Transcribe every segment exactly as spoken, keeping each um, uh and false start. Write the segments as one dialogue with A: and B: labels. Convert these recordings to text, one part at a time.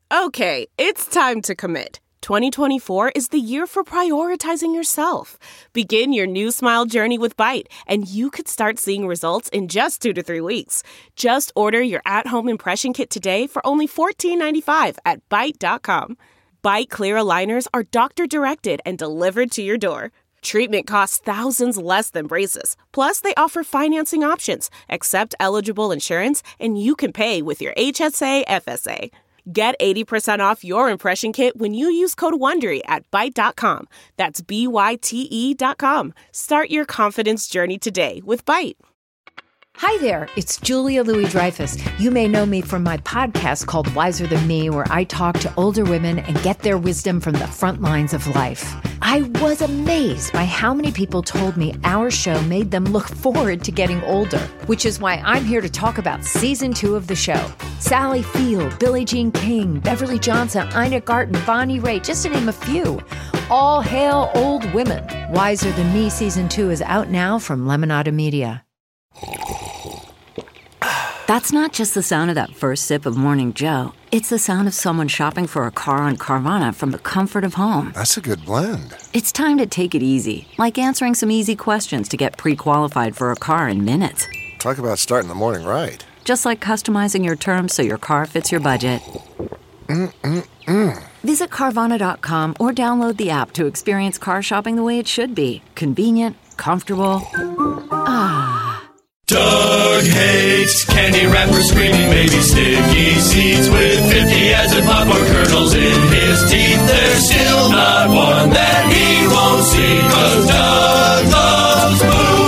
A: Okay, it's time to commit. twenty twenty-four is the year for prioritizing yourself. Begin your new smile journey with Byte, and you could start seeing results in just two to three weeks. Just order your at-home impression kit today for only fourteen ninety-five at byte dot com. Byte clear aligners are doctor-directed and delivered to your door. Treatment costs thousands less than braces. Plus, they offer financing options, accept eligible insurance, and you can pay with your H S A F S A. Get eighty percent off your impression kit when you use code WONDERY at byte dot com. That's B Y T E dot com. Start your confidence journey today with Byte.
B: Hi there, it's Julia Louis-Dreyfus. You may know me from my podcast called Wiser Than Me, where I talk to older women and get their wisdom from the front lines of life. I was amazed by how many people told me our show made them look forward to getting older, which is why I'm here to talk about season two of the show. Sally Field, Billie Jean King, Beverly Johnson, Ina Garten, Bonnie Raitt, just to name a few. All hail old women. Wiser Than Me season two is out now from Lemonada Media.
C: That's not just the sound of that first sip of Morning Joe. It's the sound of someone shopping for a car on Carvana from the comfort of home.
D: That's a good blend.
C: It's time to take it easy, like answering some easy questions to get pre-qualified for a car in minutes.
D: Talk about starting the morning right.
C: Just like customizing your terms so your car fits your budget.
D: Mm-mm-mm.
C: Visit Carvana dot com or download the app to experience car shopping the way it should be. Convenient, comfortable. Ah.
E: Doug hates candy wrappers, screaming baby sticky seeds with fifty as in popcorn kernels in his teeth. There's still not one that he won't see, 'cause Doug loves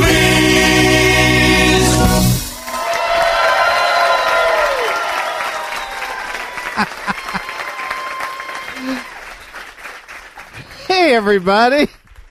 F: movies. Hey, everybody.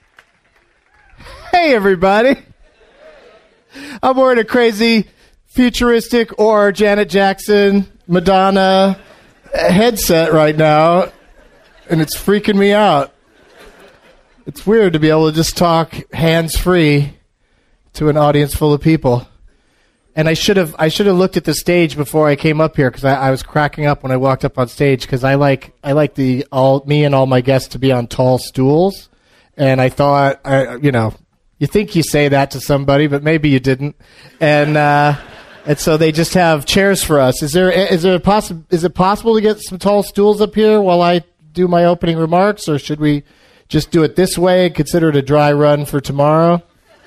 F: Hey, everybody. I'm wearing a crazy futuristic or Janet Jackson, Madonna headset right now, and it's freaking me out. It's weird to be able to just talk hands-free to an audience full of people. And I should have I should have looked at the stage before I came up here, because I, I was cracking up when I walked up on stage, because I like I like the all me and all my guests to be on tall stools, and I thought I, you know. You think you say that to somebody, but maybe you didn't, and uh, and so they just have chairs for us. Is there is there a possi- is it possible to get some tall stools up here while I do my opening remarks, or should we just do it this way and consider it a dry run for tomorrow?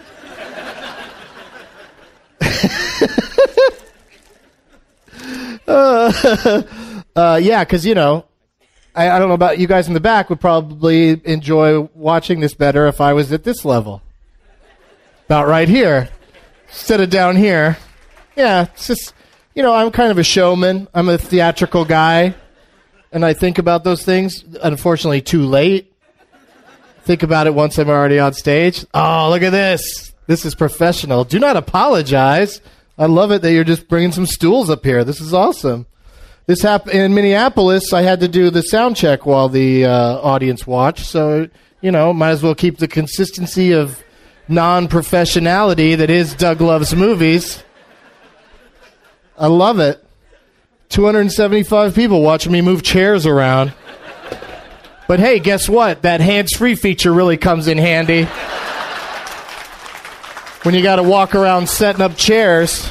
F: uh, uh, yeah, because you know. I, I don't know about you guys in the back would probably enjoy watching this better if I was at this level. About right here, instead of down here. Yeah, it's just, you know, I'm kind of a showman. I'm a theatrical guy, and I think about those things, unfortunately, too late. Think about it once I'm already on stage. Oh, look at this. This is professional. Do not apologize. I love it that you're just bringing some stools up here. This is awesome. This happened in Minneapolis. I had to do the sound check while the uh, audience watched, so, you know, might as well keep the consistency of non-professionality that is Doug Loves Movies. I love it. two hundred seventy-five people watching me move chairs around. But hey, guess what? That hands-free feature really comes in handy. When you got to walk around setting up chairs.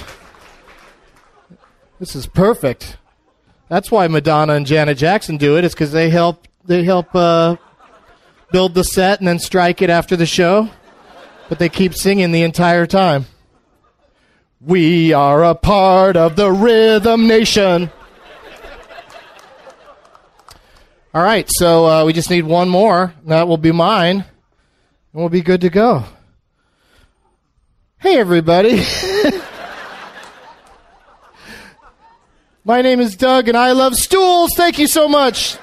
F: This is perfect. That's why Madonna and Janet Jackson do it. It's because they help, they help uh, build the set and then strike it after the show. But they keep singing the entire time. We are a part of the Rhythm Nation. All right, so uh, we just need one more. That will be mine, and we'll be good to go. Hey, everybody. My name is Doug, and I love stools. Thank you so much.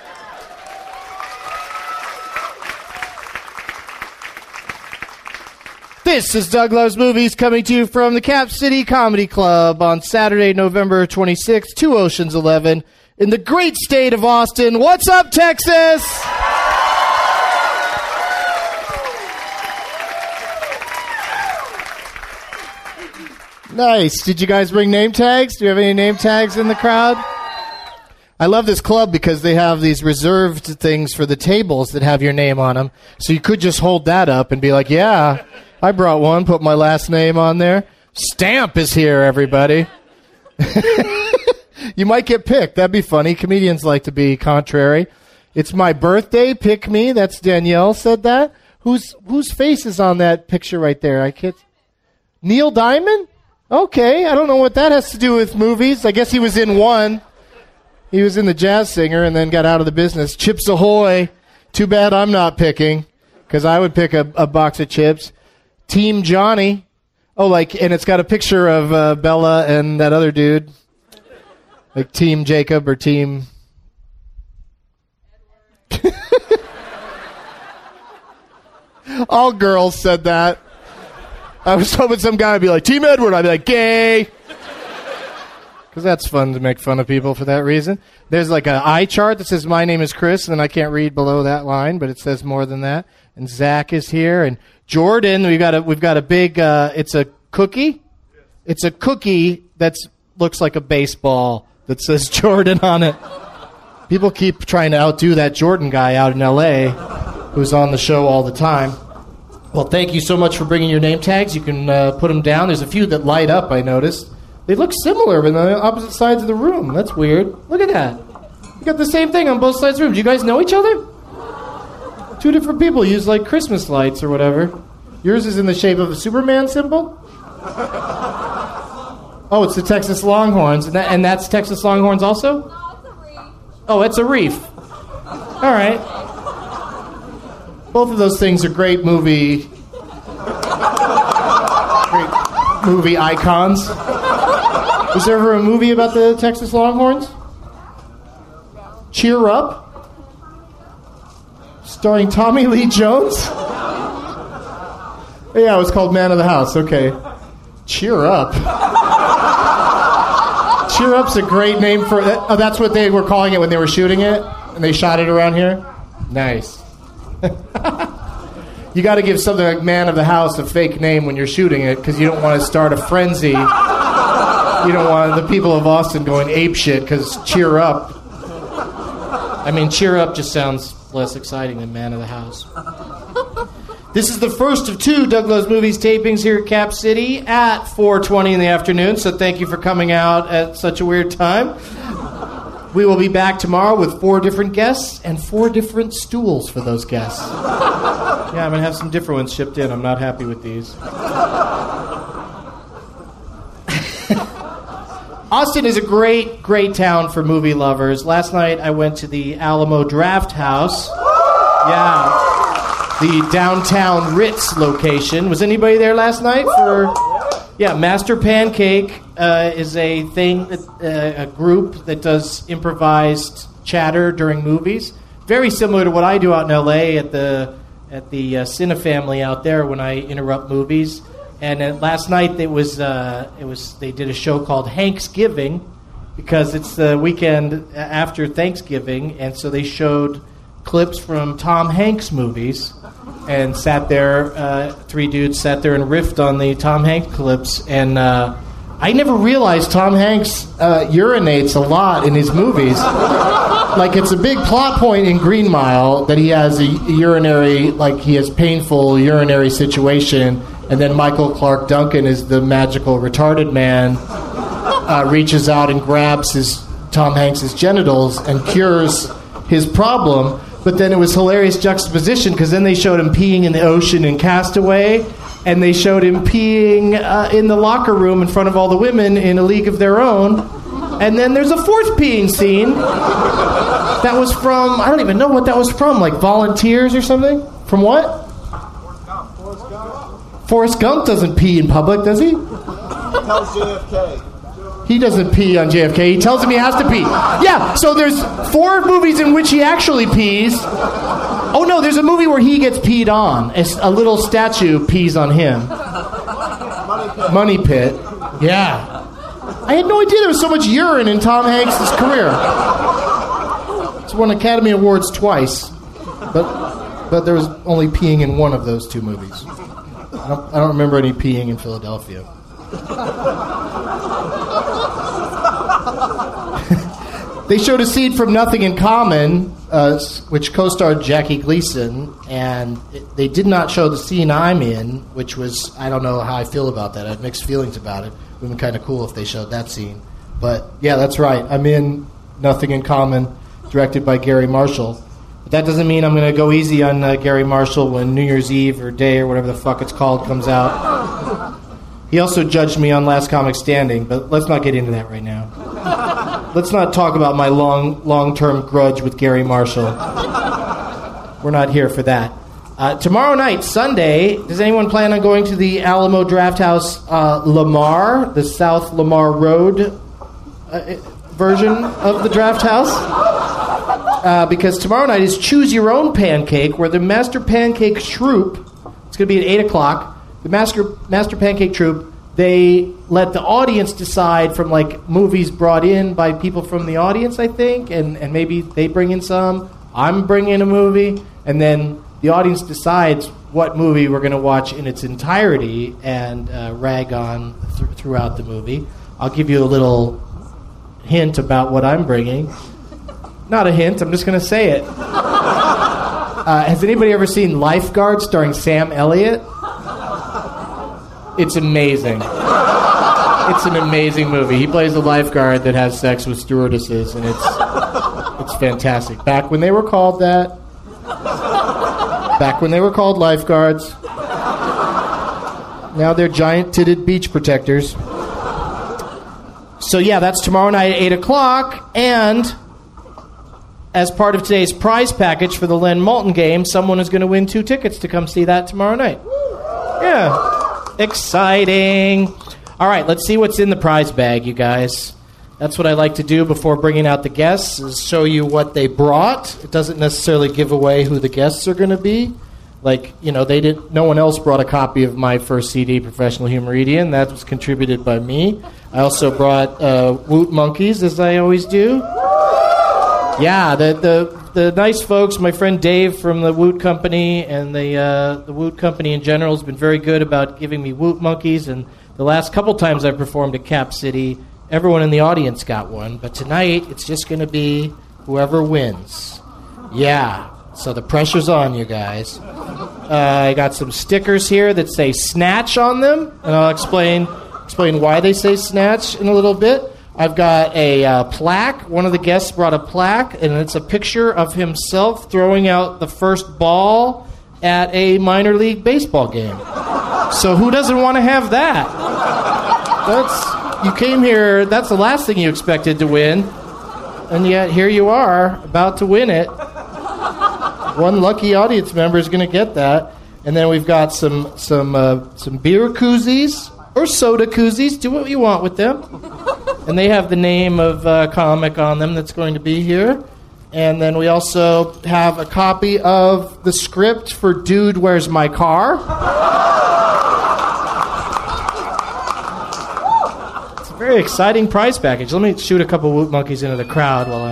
F: This is Doug Loves Movies, coming to you from the Cap City Comedy Club on Saturday, November twenty-sixth, two Oceans eleven, in the great state of Austin. What's up, Texas? Nice. Did you guys bring name tags? Do you have any name tags in the crowd? I love this club because they have these reserved things for the tables that have your name on them. So you could just hold that up and be like, yeah, I brought one, put my last name on there. Stamp is here, everybody. You might get picked. That'd be funny. Comedians like to be contrary. It's my birthday. Pick me. That's Danielle said that. Whose whose face is on that picture right there? I can't. Neil Diamond? Okay. I don't know what that has to do with movies. I guess he was in one. He was in The Jazz Singer and then got out of the business. Chips Ahoy. Too bad I'm not picking, because I would pick a, a box of chips. Team Johnny. Oh, like, and it's got a picture of uh, Bella and that other dude. Like Team Jacob or Team... All girls said that. I was hoping some guy would be like, Team Edward. I'd be like, gay. Because that's fun to make fun of people for that reason. There's like an eye chart that says, my name is Chris, and then I can't read below that line, but it says more than that. And Zach is here. And Jordan, we've got a, we've got a big, uh, it's a cookie. It's a cookie that looks like a baseball that says Jordan on it. People keep trying to outdo that Jordan guy out in L A who's on the show all the time. Well, thank you so much for bringing your name tags. You can uh, put them down. There's a few that light up, I noticed. They look similar, but on the opposite sides of the room. That's weird. Look at that. You got the same thing on both sides of the room. Do you guys know each other? Two different people use, like, Christmas lights or whatever. Yours is in the shape of a Superman symbol? Oh, it's the Texas Longhorns. And, that, and that's Texas Longhorns also?
G: No, it's a reef.
F: Oh, it's a reef. All right. Both of those things are great movie... great movie icons. Was there ever a movie about the Texas Longhorns? Cheer Up? Starring Tommy Lee Jones? Yeah, it was called Man of the House. Okay. Cheer Up. Cheer Up's a great name for... Oh, that's what they were calling it when they were shooting it? And they shot it around here? Nice. You got to give something like Man of the House a fake name when you're shooting it, because you don't want to start a frenzy. You don't want the people of Austin going apeshit because Cheer Up. I mean, Cheer Up just sounds less exciting than Man of the House. This is the first of two Doug Loves Movies tapings here at Cap City at four twenty in the afternoon, so thank you for coming out at such a weird time. We will be back tomorrow with four different guests and four different stools for those guests. Yeah, I'm going to have some different ones shipped in. I'm not happy with these. Austin is a great, great town for movie lovers. Last night I went to the Alamo Draft House. Yeah, the downtown Ritz location. Was anybody there last night for... Yeah, Master Pancake uh, is a thing, that, uh, a group that does improvised chatter during movies. Very similar to what I do out in L A at the at the uh, Cinefamily out there when I interrupt movies. And uh, last night it was uh, it was they did a show called Hanksgiving, because it's the weekend after Thanksgiving, and so they showed clips from Tom Hanks movies. And sat there, uh, three dudes sat there and riffed on the Tom Hanks clips. And uh, I never realized Tom Hanks uh, urinates a lot in his movies. Like, it's a big plot point in Green Mile that he has a urinary, like he has painful urinary situation. And then Michael Clark Duncan is the magical retarded man, uh, reaches out and grabs his Tom Hanks' genitals and cures his problem. But then it was hilarious juxtaposition, because then they showed him peeing in the ocean in Castaway, and they showed him peeing uh, in the locker room in front of all the women in A League of Their Own. And then there's a fourth peeing scene that was from, I don't even know what that was from, like Volunteers or something? From what? Forrest Gump. Forrest Gump. Forrest Gump doesn't pee in public, does he?
H: Tells J F K.
F: He doesn't pee on J F K. He tells him he has to pee. Yeah, so there's four movies in which he actually pees. Oh, no, there's a movie where he gets peed on. A little statue pees on him.
H: Money Pit.
F: Money Pit. Yeah. I had no idea there was so much urine in Tom Hanks' career. He's won Academy Awards twice, but but there was only peeing in one of those two movies. I don't, I don't remember any peeing in Philadelphia. They showed a scene from Nothing in Common, uh, which co-starred Jackie Gleason, and it, they did not show the scene I'm in, which was, I don't know how I feel about that. I have mixed feelings about it. It would have been kind of cool if they showed that scene. But, yeah, that's right. I'm in Nothing in Common, directed by Gary Marshall. But that doesn't mean I'm going to go easy on uh, Gary Marshall when New Year's Eve or Day or whatever the fuck it's called comes out. He also judged me on Last Comic Standing, but let's not get into that right now. Let's not talk about my long, long-term grudge with Gary Marshall. We're not here for that. Uh, tomorrow night, Sunday, does anyone plan on going to the Alamo Drafthouse uh, Lamar, the South Lamar Road uh, version of the Drafthouse? Uh, because tomorrow night is Choose Your Own Pancake, where the Master Pancake Troupe, it's going to be at eight o'clock, the Master, Master Pancake Troupe, they let the audience decide from, like, movies brought in by people from the audience, I think, and, and maybe they bring in some, I'm bringing in a movie, and then the audience decides what movie we're going to watch in its entirety and uh, rag on th- throughout the movie. I'll give you a little hint about what I'm bringing. Not a hint, I'm just going to say it. Uh, has anybody ever seen Lifeguard starring Sam Elliott? It's amazing. It's an amazing movie. He plays a lifeguard that has sex with stewardesses, and it's it's fantastic. Back when they were called that. Back when they were called lifeguards. Now they're giant-titted beach protectors. So yeah, that's tomorrow night at eight o'clock, and as part of today's prize package for the Len Moulton game, someone is going to win two tickets to come see that tomorrow night. Yeah. Exciting. All right, let's see what's in the prize bag, you guys. That's what I like to do before bringing out the guests, is show you what they brought. It doesn't necessarily give away who the guests are going to be. Like, you know, they didn't. No one else brought a copy of my first C D, Professional Humoridian. That was contributed by me. I also brought uh, Woot Monkeys, as I always do. Yeah, the the the nice folks, my friend Dave from the Woot Company, and the uh, the Woot Company in general has been very good about giving me Woot Monkeys. And the last couple times I've performed at Cap City, everyone in the audience got one. But tonight, it's just going to be whoever wins. Yeah, so the pressure's on, you guys. Uh, I got some stickers here that say Snatch on them, and I'll explain explain why they say Snatch in a little bit. I've got a uh, plaque. One of the guests brought a plaque, and it's a picture of himself throwing out the first ball at a minor league baseball game. So who doesn't want to have that? That's you came here, that's the last thing you expected to win, and yet here you are, about to win it. One lucky audience member is going to get that. And then we've got some some uh, some beer koozies, or soda koozies. Do what you want with them. And they have the name of a comic on them that's going to be here. And then we also have a copy of the script for Dude, Where's My Car? It's a very exciting prize package. Let me shoot a couple Woot Monkeys into the crowd while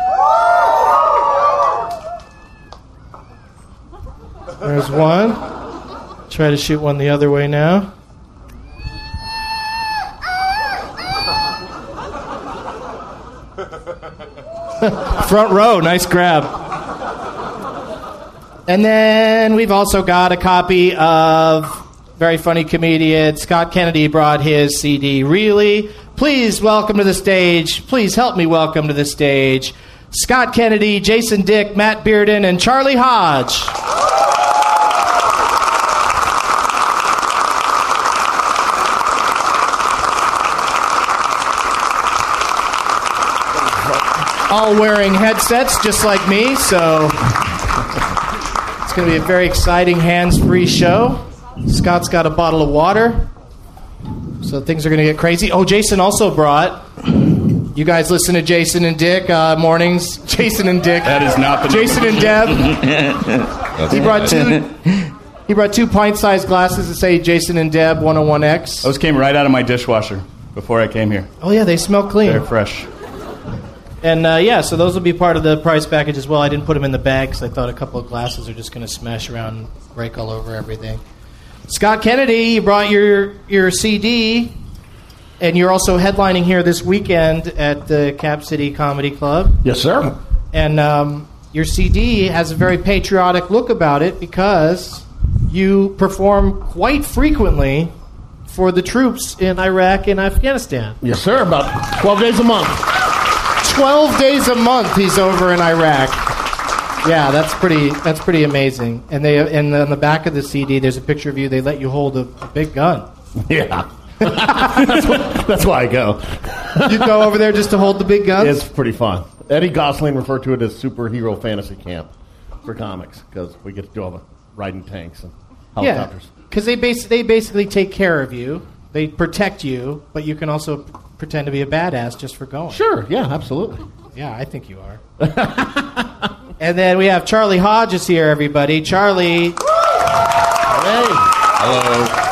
F: I... There's one. Try to shoot one the other way now. Front row, nice grab. And then we've also got a copy of very funny comedian Scott Kennedy brought his C D. Really? Please welcome to the stage. Please help me welcome to the stage Scott Kennedy, Jason Dick, Matt Bearden, and Charlie Hodge. All wearing headsets just like me, so it's going to be a very exciting hands-free show. Scott's got a bottle of water, so things are going to get crazy. Oh, Jason also brought... You guys listen to Jason and Dick uh, mornings. Jason and Dick.
G: That is not the
F: Jason and Deb. he brought two. He brought two pint-sized glasses that say Jason and Deb one oh one X.
G: Those came right out of my dishwasher before I came here.
F: Oh yeah, they smell clean.
G: They're fresh.
F: And uh, yeah, so those will be part of the prize package as well. I didn't put them in the bag because I thought a couple of glasses are just going to smash around and break all over everything. Scott Kennedy, you brought your your C D. And you're also headlining here this weekend at the Cap City Comedy Club.
I: Yes, sir.
F: And um, your C D has a very patriotic look about it because you perform quite frequently for the troops in Iraq and Afghanistan.
I: Yes, sir. About twelve days a month.
F: twelve days a month he's over in Iraq. Yeah, that's pretty That's pretty amazing. And they and on the back of the C D, there's a picture of you. They let you hold a, a big gun.
I: Yeah. that's, why, that's why I go.
F: You go over there just to hold the big guns?
I: It's pretty fun. Eddie Gosling referred to it as superhero fantasy camp for comics because we get to do all the riding tanks and helicopters.
F: Yeah, because they, bas- they basically take care of you. They protect you, but you can also p- pretend to be a badass just for going.
I: Sure, yeah, absolutely.
F: Yeah, I think you are. And then we have Charlie Hodges here, everybody. Charlie. Hey.
J: Hello.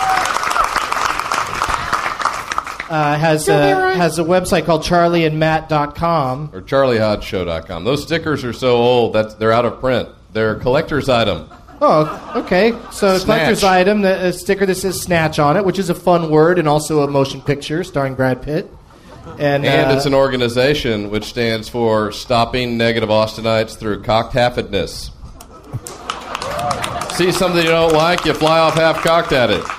F: Uh, has a, has a website called charlie and matt dot com.
J: Or charlie hodge show dot com. Those stickers are so old that they're out of print. They're a collector's item.
F: Oh, okay. So a collector's item, a sticker that says Snatch on it, which is a fun word and also a motion picture starring Brad Pitt. And,
J: and
F: uh,
J: it's an organization which stands for Stopping Negative Austinites Through Cocked-Halfedness. See something you don't like, you fly off half-cocked at it.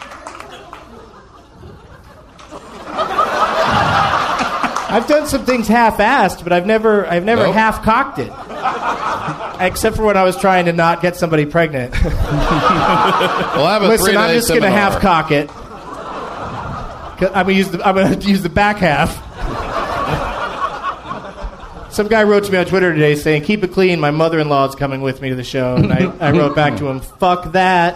F: I've done some things half-assed, but I've never, I've never
J: Nope.
F: half-cocked it, except for when I was trying to not get somebody pregnant.
J: Well, I have a
F: Listen, I'm
J: three-day
F: just going to
J: seminar.
F: half-cock it. 'Cause I'm going to use the, I'm going to use the back half. Some guy wrote to me on Twitter today saying, "Keep it clean. My mother-in-law is coming with me to the show," and I, I wrote back to him, "Fuck that."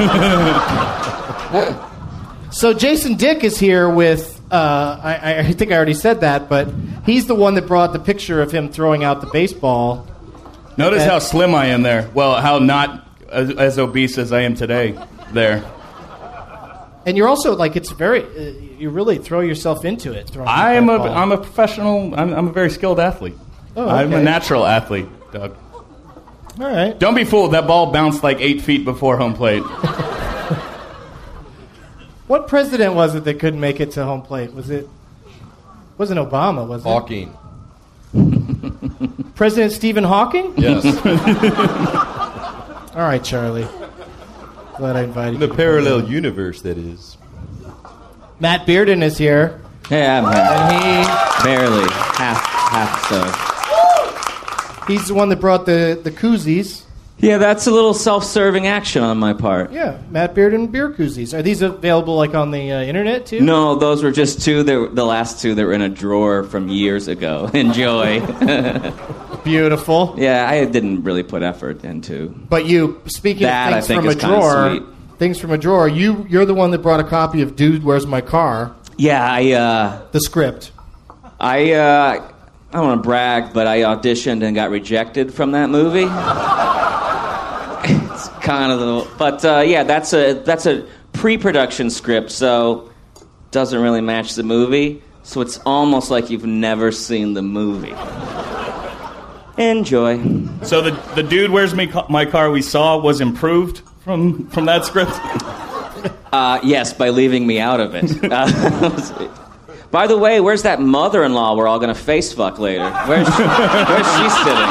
F: So Jason Dick is here with. Uh, I, I think I already said that, but he's the one that brought the picture of him throwing out the baseball.
G: Notice
F: And-
G: how slim I am there. Well, how not as, as obese as I am today there.
F: And you're also like it's very. Uh, you really throw yourself into it. throwing
G: I
F: that
G: am a
F: ball.
G: I'm a professional. I'm, I'm a very skilled athlete.
F: Oh,
G: I'm a
F: okay.
G: natural athlete, Doug.
F: All right.
G: Don't be fooled. That ball bounced like eight feet before home plate.
F: What president was it that couldn't make it to home plate? Was it? Wasn't Obama? Was it?
J: Hawking.
F: President Stephen Hawking?
J: Yes.
F: All right, Charlie. Glad I invited
J: The
F: you.
J: parallel universe, that is.
F: Matt Bearden is here.
K: Hey, I'm here.
F: And he
K: Barely. Half, half so.
F: he's the one that brought the, the koozies.
K: Yeah, that's a little self-serving action on my part.
F: Yeah, Matt Bearden beer koozies. Are these available like on the uh, internet too?
K: No, those were just two. That were, the last two that were in a drawer from years ago. Enjoy.
F: Beautiful.
K: Yeah, I didn't really put effort into.
F: But you, speaking
K: That, I
F: of things
K: think,
F: from a
K: is kinda
F: drawer,
K: sweet.
F: things from a drawer, you you're the one that brought a copy of Dude, Where's My Car?
K: Yeah, I. Uh,
F: The script.
K: I. Uh, I don't want to brag, but I auditioned and got rejected from that movie. It's kind of the, but uh, yeah, that's a that's a pre-production script, so doesn't really match the movie. So it's almost like you've never seen the movie. Enjoy.
G: So the the dude, where's my, ca- my car we saw was improved from from that script.
K: Uh, yes, by leaving me out of it. Uh, by the way, where's that mother-in-law we're all going to face fuck later? Where's she, where's she sitting?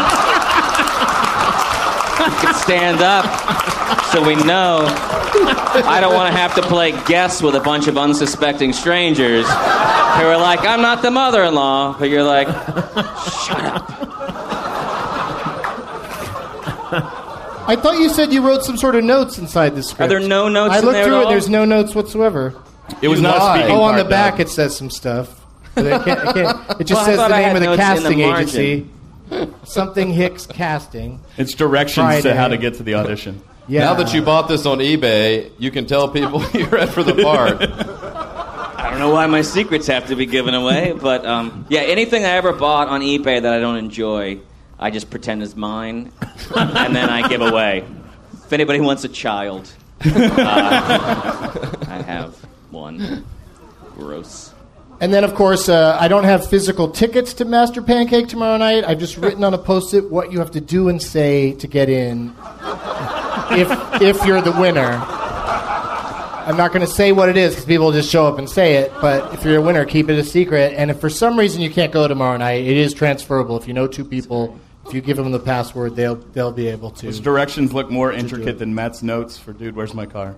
K: You can stand up so we know. I don't want to have to play guess with a bunch of unsuspecting strangers who are like, I'm not the mother-in-law, but you're like, shut up.
F: I thought you said you wrote some sort of notes inside the script.
K: Are there no notes
F: I
K: in
F: looked
K: there at
F: through it.
K: all?
F: There's no notes whatsoever.
G: It was
F: You
G: not a
F: lied.
G: speaking
F: Oh, on
G: part,
F: the back
G: Doug.
F: it says some stuff. But I can't, I can't, it just
K: Well, I
F: says the
K: thought I
F: name
K: had
F: of the
K: notes in the
F: casting
K: margin.
F: agency. Something Hicks Casting.
G: It's directions
F: Friday.
G: to how to get to the audition.
F: Yeah.
J: Now that you bought this on eBay, you can tell people you're read for the part.
K: I don't know why my secrets have to be given away, but um, yeah, anything I ever bought on eBay that I don't enjoy, I just pretend is mine, and then I give away. If anybody wants a child, uh, I have one. Gross.
F: And then, of course, uh, I don't have physical tickets to Master Pancake tomorrow night. I've just written on a Post-it what you have to do and say to get in if if you're the winner. I'm not going to say what it is because people will just show up and say it. But if you're a winner, keep it a secret. And if for some reason you can't go tomorrow night, it is transferable. If you know two people, if you give them the password, they'll they'll be able to.
G: Those directions look more intricate than Matt's notes for "Dude, Where's My Car?"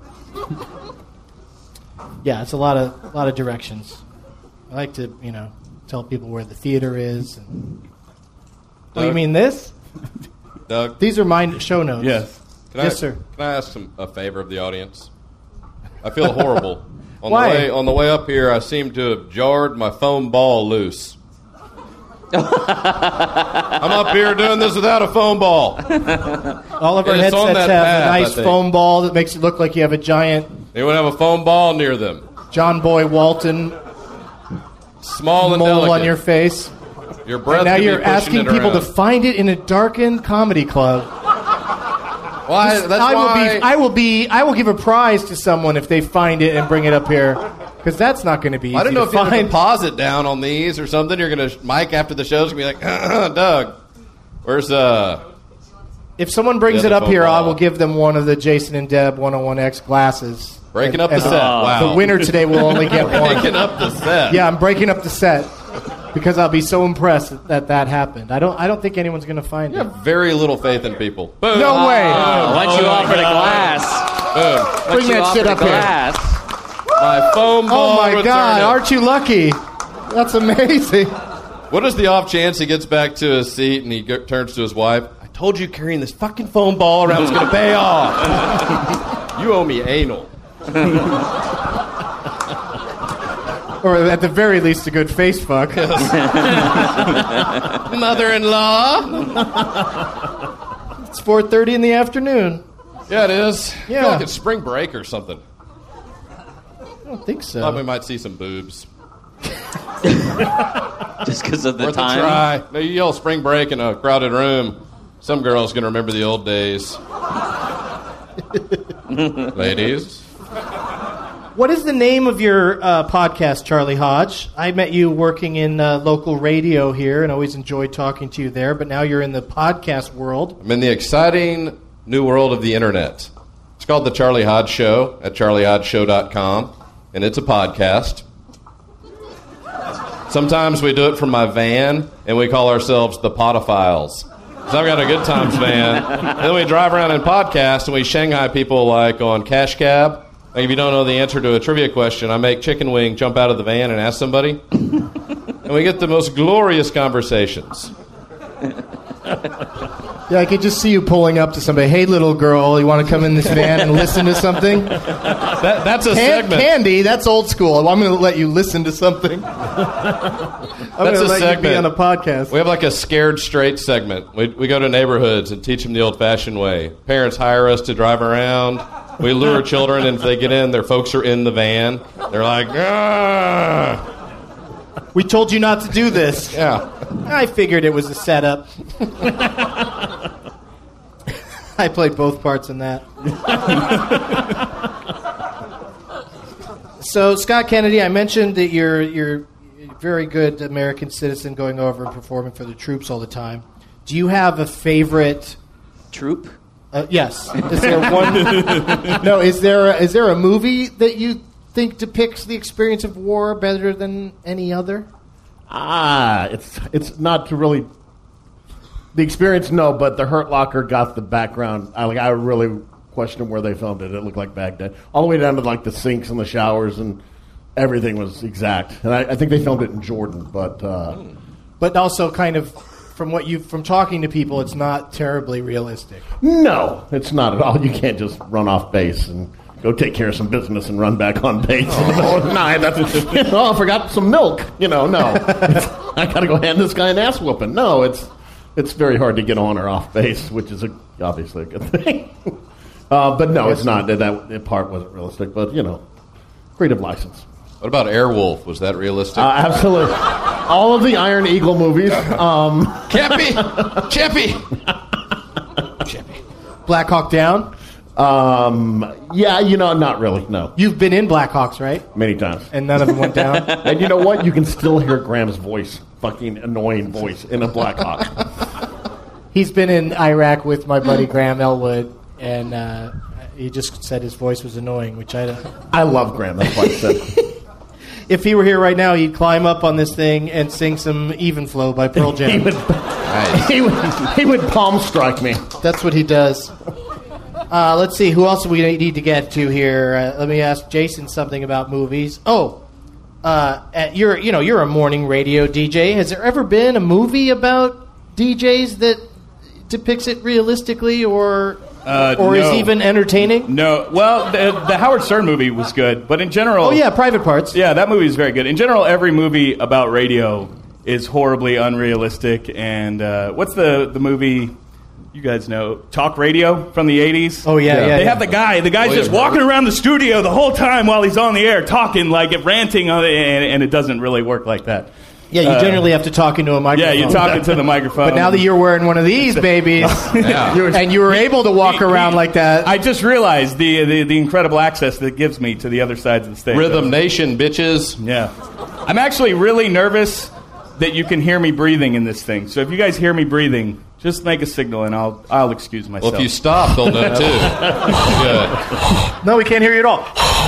F: Yeah, it's a lot of a lot of directions. I like to, you know, tell people where the theater is. And... Oh, you mean this?
J: Doug?
F: These are my show notes.
G: Yes.
J: Can
F: yes,
J: I,
F: sir.
J: Can I ask some, a favor of the audience? I feel horrible. On
F: Why?
J: The way, on the way up here, I seem to have jarred my foam ball loose. I'm up here doing this without a foam ball.
F: All of our
J: It's on
F: headsets
J: that
F: have
J: path,
F: a
J: I
F: nice
J: think.
F: foam ball that makes it look like you have a giant
J: Anyone have a foam ball near them?
F: John Boy Walton
J: Small and
F: mole
J: delicate.
F: on your face.
J: Your breath
F: And now
J: could be
F: you're
J: pushing
F: asking
J: it
F: people
J: around.
F: to find it in a darkened comedy club.
J: Why?
F: This-
J: That's
F: I will
J: why.
F: be. I will be. I will give a prize to someone if they find it and bring it up here, because that's not going to be easy
J: I don't know
F: to
J: if you have a
F: find.
J: deposit down on these or something. You're going to, Mike, after the show's going to be like, Doug, where's, uh...
F: If someone brings
J: The
F: it
J: other
F: up here,
J: foam
F: I
J: ball.
F: will give them one of the Jason and Deb one oh one X glasses.
J: Breaking
F: And-
J: up the
F: and
J: set. Wow.
F: The winner today will only get one.
J: Breaking up the set.
F: Yeah, I'm breaking up the set because I'll be so impressed that that, that happened. I don't. I don't think anyone's going to find
J: You
F: it.
J: have very little faith in people. Boom.
F: No way.
K: Oh, once you offer the glass.
J: Boom.
K: Once
F: Bring
K: you
F: that shit
K: offer
F: up
K: the
F: here.
K: glass.
J: My foam ball
F: Oh my
J: returner.
F: God! Aren't you lucky? That's amazing.
J: What is the off chance he gets back to his seat and he go- turns to his wife? I told you carrying this fucking foam ball around is going to pay off. You owe me anal.
F: Or at the very least, a good face fuck.
J: Mother-in-law.
F: It's four thirty in the afternoon.
J: Yeah, it is. I
F: Yeah.
J: feel like it's spring break or something.
F: I don't think so.
J: Thought we might see some boobs.
K: Just because of the
J: Worth
K: time.
J: a try. No, you yell spring break in a crowded room. Some girl's going to remember the old days. Ladies.
F: What is the name of your uh, podcast, Charlie Hodge? I met you working in uh, local radio here and always enjoyed talking to you there, but now you're in the podcast world.
J: I'm in the exciting new world of the internet. It's called The Charlie Hodge Show at charlie hodge show dot com, and it's a podcast. Sometimes we do it from my van, and we call ourselves the Podophiles. So I've got a Good Times van. And then we drive around and podcast, and we Shanghai people like on Cash Cab. Like if you don't know the answer to a trivia question, I make Chicken Wing jump out of the van and ask somebody. And we get the most glorious conversations.
F: Yeah, I could just see you pulling up to somebody. Hey, little girl, you want to come in this van and listen to something?
J: That, that's a
F: Can-
J: segment.
F: Candy, that's old school. I'm going to let you listen to something. I'm going
J: That's
F: to
J: a
F: let
J: segment.
F: you be on a podcast.
J: We have like a scared straight segment. We, we go to neighborhoods and teach them the old-fashioned way. Parents hire us to drive around. We lure children, and if they get in, their folks are in the van. They're like, ah.
F: We told you not to do this.
J: Yeah.
F: I figured it was a setup. I played both parts in that. So, Scott Kennedy, I mentioned that you're you're a very good American citizen going over and performing for the troops all the time. Do you have a favorite
K: Troop?
F: Uh, yes. Is there one? No. Is there a, is there a movie that you think depicts the experience of war better than any other?
I: Ah, it's it's not to really the experience. No, but the Hurt Locker got the background. I like. I really questioned where they filmed it. It looked like Baghdad, all the way down to like the sinks and the showers, and everything was exact. And I, I think they filmed it in Jordan, but uh,
F: But also, kind of from what you from talking to people, it's not terribly realistic.
I: no, it's not at all. You can't just run off base and go take care of some business and run back on base in the middle of the night. That's, oh, I forgot some milk. You know, no. It's, I got to go hand this guy an ass whooping. No, it's it's very hard to get on or off base, which is a, obviously a good thing. uh, but no, it's not. That, that part wasn't realistic, but, you know, creative license.
J: What about Airwolf? Was that realistic?
I: Uh, absolutely. All of the Iron Eagle movies. Um,
J: Chappie! Chappie!
F: Black Hawk Down.
I: Um, yeah, you know, not really, no.
F: You've been in Black Hawks, right?
I: Many times.
F: And none of them went down?
I: And you know what? You can still hear Graham's voice, fucking annoying voice, in a Black Hawk.
F: He's been in Iraq with my buddy Graham Elwood, and uh, he just said his voice was annoying, which I don't.
I: I love Graham. That's why I said.
F: If he were here right now, he'd climb up on this thing and sing some Even Flow by Pearl Jam.
I: he, would, nice. he, would, he would palm strike me.
F: That's what he does. Uh, let's see, who else do we need to get to here? Uh, let me ask Jason something about movies. Oh, uh, at, you're you know you're a morning radio D J. Has there ever been a movie about D Js that depicts it realistically, or
G: uh,
F: or
G: no.
F: is even entertaining?
G: No. Well, the, the Howard Stern movie was good, but in general,
F: oh yeah, Private Parts.
G: Yeah, that movie is very good. In general, every movie about radio is horribly unrealistic. And uh, what's the the movie? You guys know Talk Radio from the eighties.
F: Oh yeah, yeah. yeah
G: they
F: yeah.
G: have the guy. The guy's
J: William
G: just walking
J: Hurt.
G: around the studio the whole time while he's on the air, talking like it, ranting on it, and, and it doesn't really work like that.
F: Yeah, you uh, generally have to talk into a microphone.
G: Yeah, you're talking to the microphone.
F: But now that you're wearing one of these babies,
J: yeah.
F: and you were able to walk
G: he,
F: around
G: he,
F: like that.
G: I just realized the, the the incredible access that it gives me to the other sides of the stage.
J: Rhythm Nation, bitches.
G: Yeah. I'm actually really nervous that you can hear me breathing in this thing. So if you guys hear me breathing, just make a signal and I'll I'll excuse myself.
J: Well, if you stop, they'll know too. Good.
F: No, we can't hear you at all.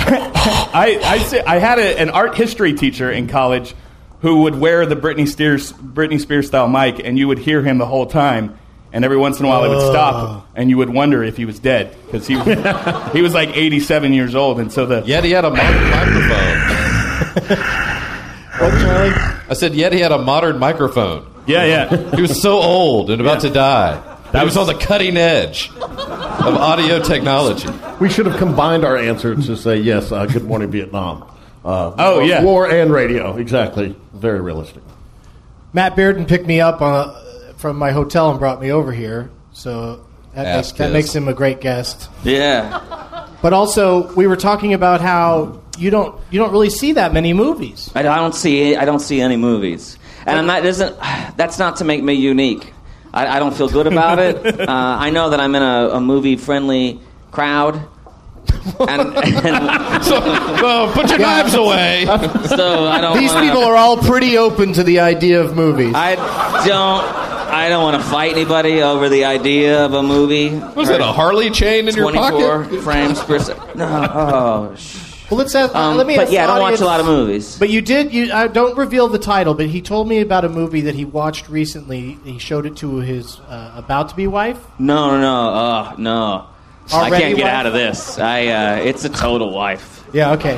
G: I I, say, I had a, an art history teacher in college who would wear the Britney Spears Britney Spears style mic, and you would hear him the whole time. And every once in a while, it would stop, and you would wonder if he was dead because he he was like eighty-seven years old, and so the
J: yet he had a modern microphone.
F: What, Charlie?
J: I said, yet he had a modern microphone.
G: Yeah, yeah.
J: He was so old and about
G: Yeah.
J: to die. That was on the cutting edge of audio technology.
I: We should have combined our answers to say yes. Uh, Good Morning Vietnam. Uh,
G: Oh, yeah.
I: War and radio. Exactly. Very realistic.
F: Matt Bearden picked me up uh, from my hotel and brought me over here, so that, makes, that makes him a great guest.
K: Yeah.
F: But also, we were talking about how you don't you don't really see that many movies.
K: I, I don't see I don't see any movies, and I'm not, it isn't, that's not to make me unique. I, I don't feel good about it. Uh, I know that I'm in a, a movie-friendly crowd. And, and
J: so, well, put your knives away.
K: So I don't.
F: These
K: wanna,
F: people are all pretty open to the idea of movies.
K: I don't. I don't want to fight anybody over the idea of a movie.
J: Was it a Harley chain in your pocket?
K: twenty-four frames per second. No. Oh, sh-
F: Well, let's ask,
K: um,
F: let me
K: But
F: ask
K: yeah, I
F: the
K: don't watch
F: audience-
K: a lot of movies.
F: But you did. You uh, don't reveal the title. But he told me about a movie that he watched recently. He showed it to his uh, about-to-be wife.
K: No, no, no. Uh, no.
F: Already
K: I can't get
F: wife?
K: out of this. I. Uh, it's a total wife.
F: Yeah, okay.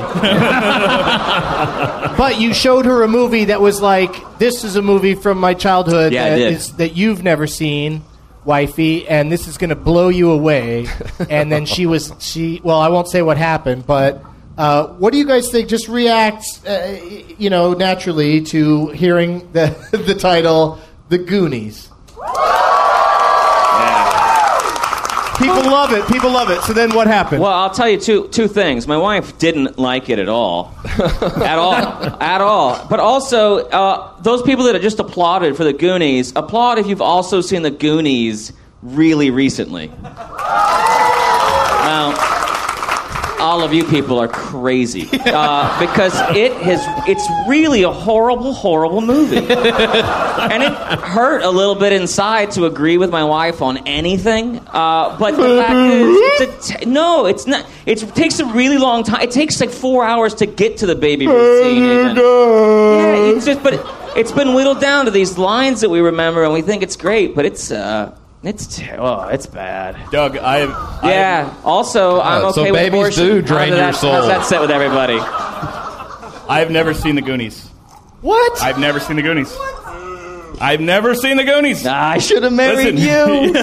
F: But you showed her a movie that was like, this is a movie from my childhood
K: Yeah, I
F: that,
K: did.
F: is, that you've never seen, wifey, and this is going to blow you away. And then she was, she, well, I won't say what happened, but uh, what do you guys think? Just react, uh, you know, naturally to hearing the, the title, The Goonies. People love it. People love it. So then what happened?
K: Well, I'll tell you two two things. My wife didn't like it at all, at all, at all. But also, uh, those people that just applauded for the Goonies, applaud if you've also seen the Goonies really recently. Now, all of you people are crazy uh, because it has. It's really a horrible, horrible movie, and it hurt a little bit inside to agree with my wife on anything. Uh, but the fact is, it's a t- no, it's not. It's, it takes a really long time. It takes like four hours to get to the baby Ruth scene. Even. Yeah, it's just. But it, it's been whittled down to these lines that we remember, and we think it's great. But it's. Uh, It's oh, it's bad.
G: Doug, I have...
K: Yeah. Also, I'm
J: Uh,
K: okay
J: so
K: with
J: babies
K: abortion.
J: do drain
K: How does
J: your
K: that,
J: soul.
K: How's that sit with everybody?
G: I've never seen the Goonies.
F: What?
G: I've never seen the Goonies. I've never seen the Goonies.
K: I should have married
G: Listen.
K: you.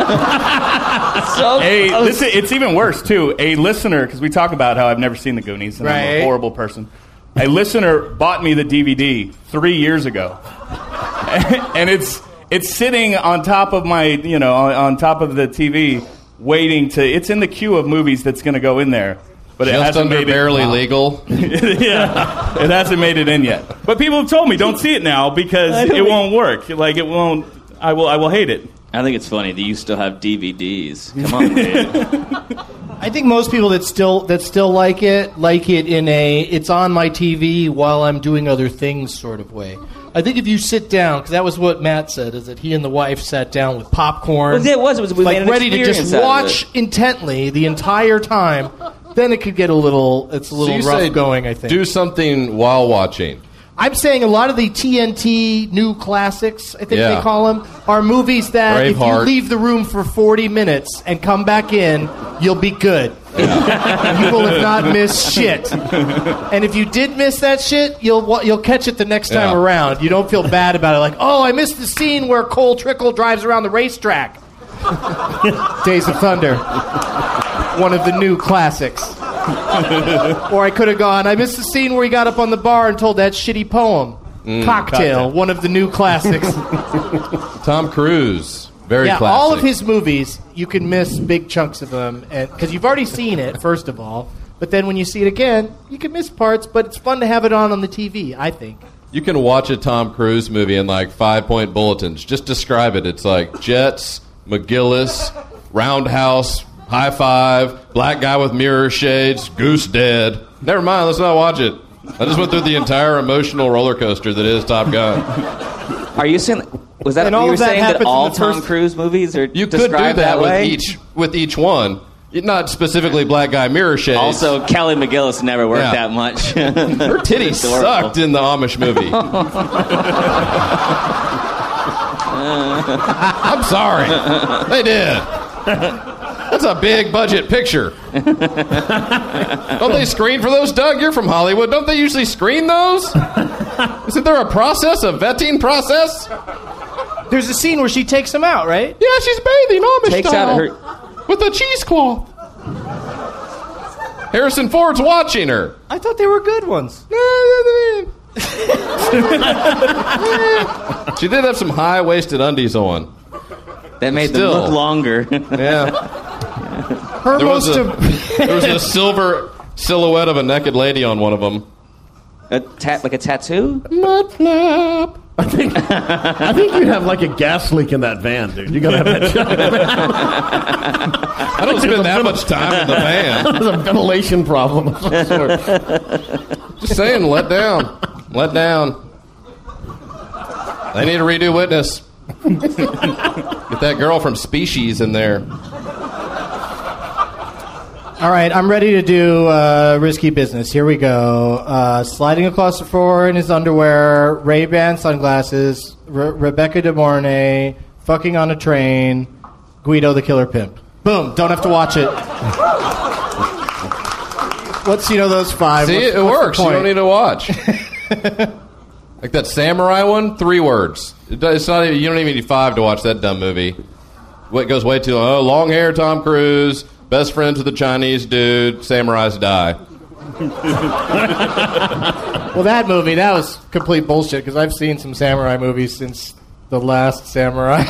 K: So
G: Hey,
K: close.
G: listen, it's even worse, too. A listener, because we talk about how I've never seen the Goonies, and I'm
F: Right.
G: a horrible person. A listener bought me the D V D three years ago. And it's it's sitting on top of my, you know, on, on top of the T V, waiting to, it's in the queue of movies that's going to go in there. But it
J: Just
G: hasn't
J: under
G: made
J: barely
G: it,
J: legal.
G: Yeah, it hasn't made it in yet. But people have told me don't see it now because it won't work. Like it won't. I will. I will hate it.
K: I think it's funny that you still have D V Ds. Come on, man.
F: I think most people that still that still like it like it in a it's on my T V while I'm doing other things sort of way. I think if you sit down, because that was what Matt said, is that he and the wife sat down with popcorn.
K: Well, it was. It was we
F: like
K: made an
F: ready to just
K: experience out of
F: watch
K: it.
F: intently the entire time. Then it could get a little. It's a little
J: So you
F: rough
J: say
F: going. I think.
J: Do something while watching.
F: I'm saying a lot of the T N T new classics, I think
J: Yeah.
F: they call them, are movies that if you
J: Braveheart.
F: leave the room for forty minutes and come back in, you'll be good. You will have not missed shit. And if you did miss that shit, you'll wa- you'll catch it the next time
J: Yeah.
F: around. You don't feel bad about it. Like, oh, I missed the scene where Cole Trickle drives around the racetrack. Days of Thunder, one of the new classics. Or I could have gone, I missed the scene where he got up on the bar and told that shitty poem.
J: Mm,
F: Cocktail,
J: Cocktail.
F: one of the new classics.
J: Tom Cruise, very
F: yeah,
J: classic.
F: all of his movies, you can miss big chunks of them because you've already seen it, first of all. But then when you see it again, you can miss parts, but it's fun to have it on on the T V, I think.
J: You can watch a Tom Cruise movie in like five-point bulletins. Just describe it. It's like Jets, McGillis, Roundhouse, High Five, Black Guy with Mirror Shades, Goose Dead. Never mind, let's not watch it. I just went through the entire emotional roller coaster that is Top Gun.
K: Are you saying? Was that
F: And
K: you
F: all
K: were
F: of that
K: saying that
F: happens in
K: all
F: the
K: Tom
F: first-
K: Cruise movies are
J: You could do
K: described
J: that, with
K: way?
J: each with each one. Not specifically Black Guy Mirror Shades.
K: Also, Kelly McGillis never worked
J: Yeah.
K: that much.
J: Her titties
K: Adorable.
J: sucked in the Amish movie. I'm sorry. They did. That's a big budget picture. Don't they screen for those, Doug? You're from Hollywood. Don't they usually screen those? Isn't there a process, a vetting process?
F: There's a scene where she takes him out, right?
J: Yeah, she's bathing Amish
K: Takes
J: style
K: out her.
J: with a cheesecloth. Harrison Ford's watching her.
F: I thought they were good ones.
J: She did have some high-waisted undies on.
K: That made
J: Still.
K: them look longer.
J: Yeah.
F: Her
J: There was,
F: most
J: a,
F: of-
J: there was a silver silhouette of a naked lady on one of them.
K: A ta- like a tattoo?
I: Mud flap. I think I think you'd have like a gas leak in that van, dude. You gotta have that job.
J: I don't spend that much time in the van.
I: There's a ventilation problem of some sort.
J: Just saying, let down. Let down. They need to redo Witness. Get that girl from Species in there.
F: All right, I'm ready to do uh, risky business. Here we go. Uh, sliding across the floor in his underwear, Ray-Ban sunglasses, Re- Rebecca De Mornay, fucking on a train, Guido the Killer Pimp. Boom, don't have to watch it. What's, you know, those five?
J: See,
F: What's-
J: it
F: what's the
J: works. You
F: point?
J: don't need to watch. Like that samurai one, three words. It does- It's not even, you don't even need five to watch that dumb movie. It goes way too long. Oh, long hair, Tom Cruise, best friends with the Chinese dude, samurais die.
F: Well, that movie, that was complete bullshit, because I've seen some samurai movies since The Last Samurai.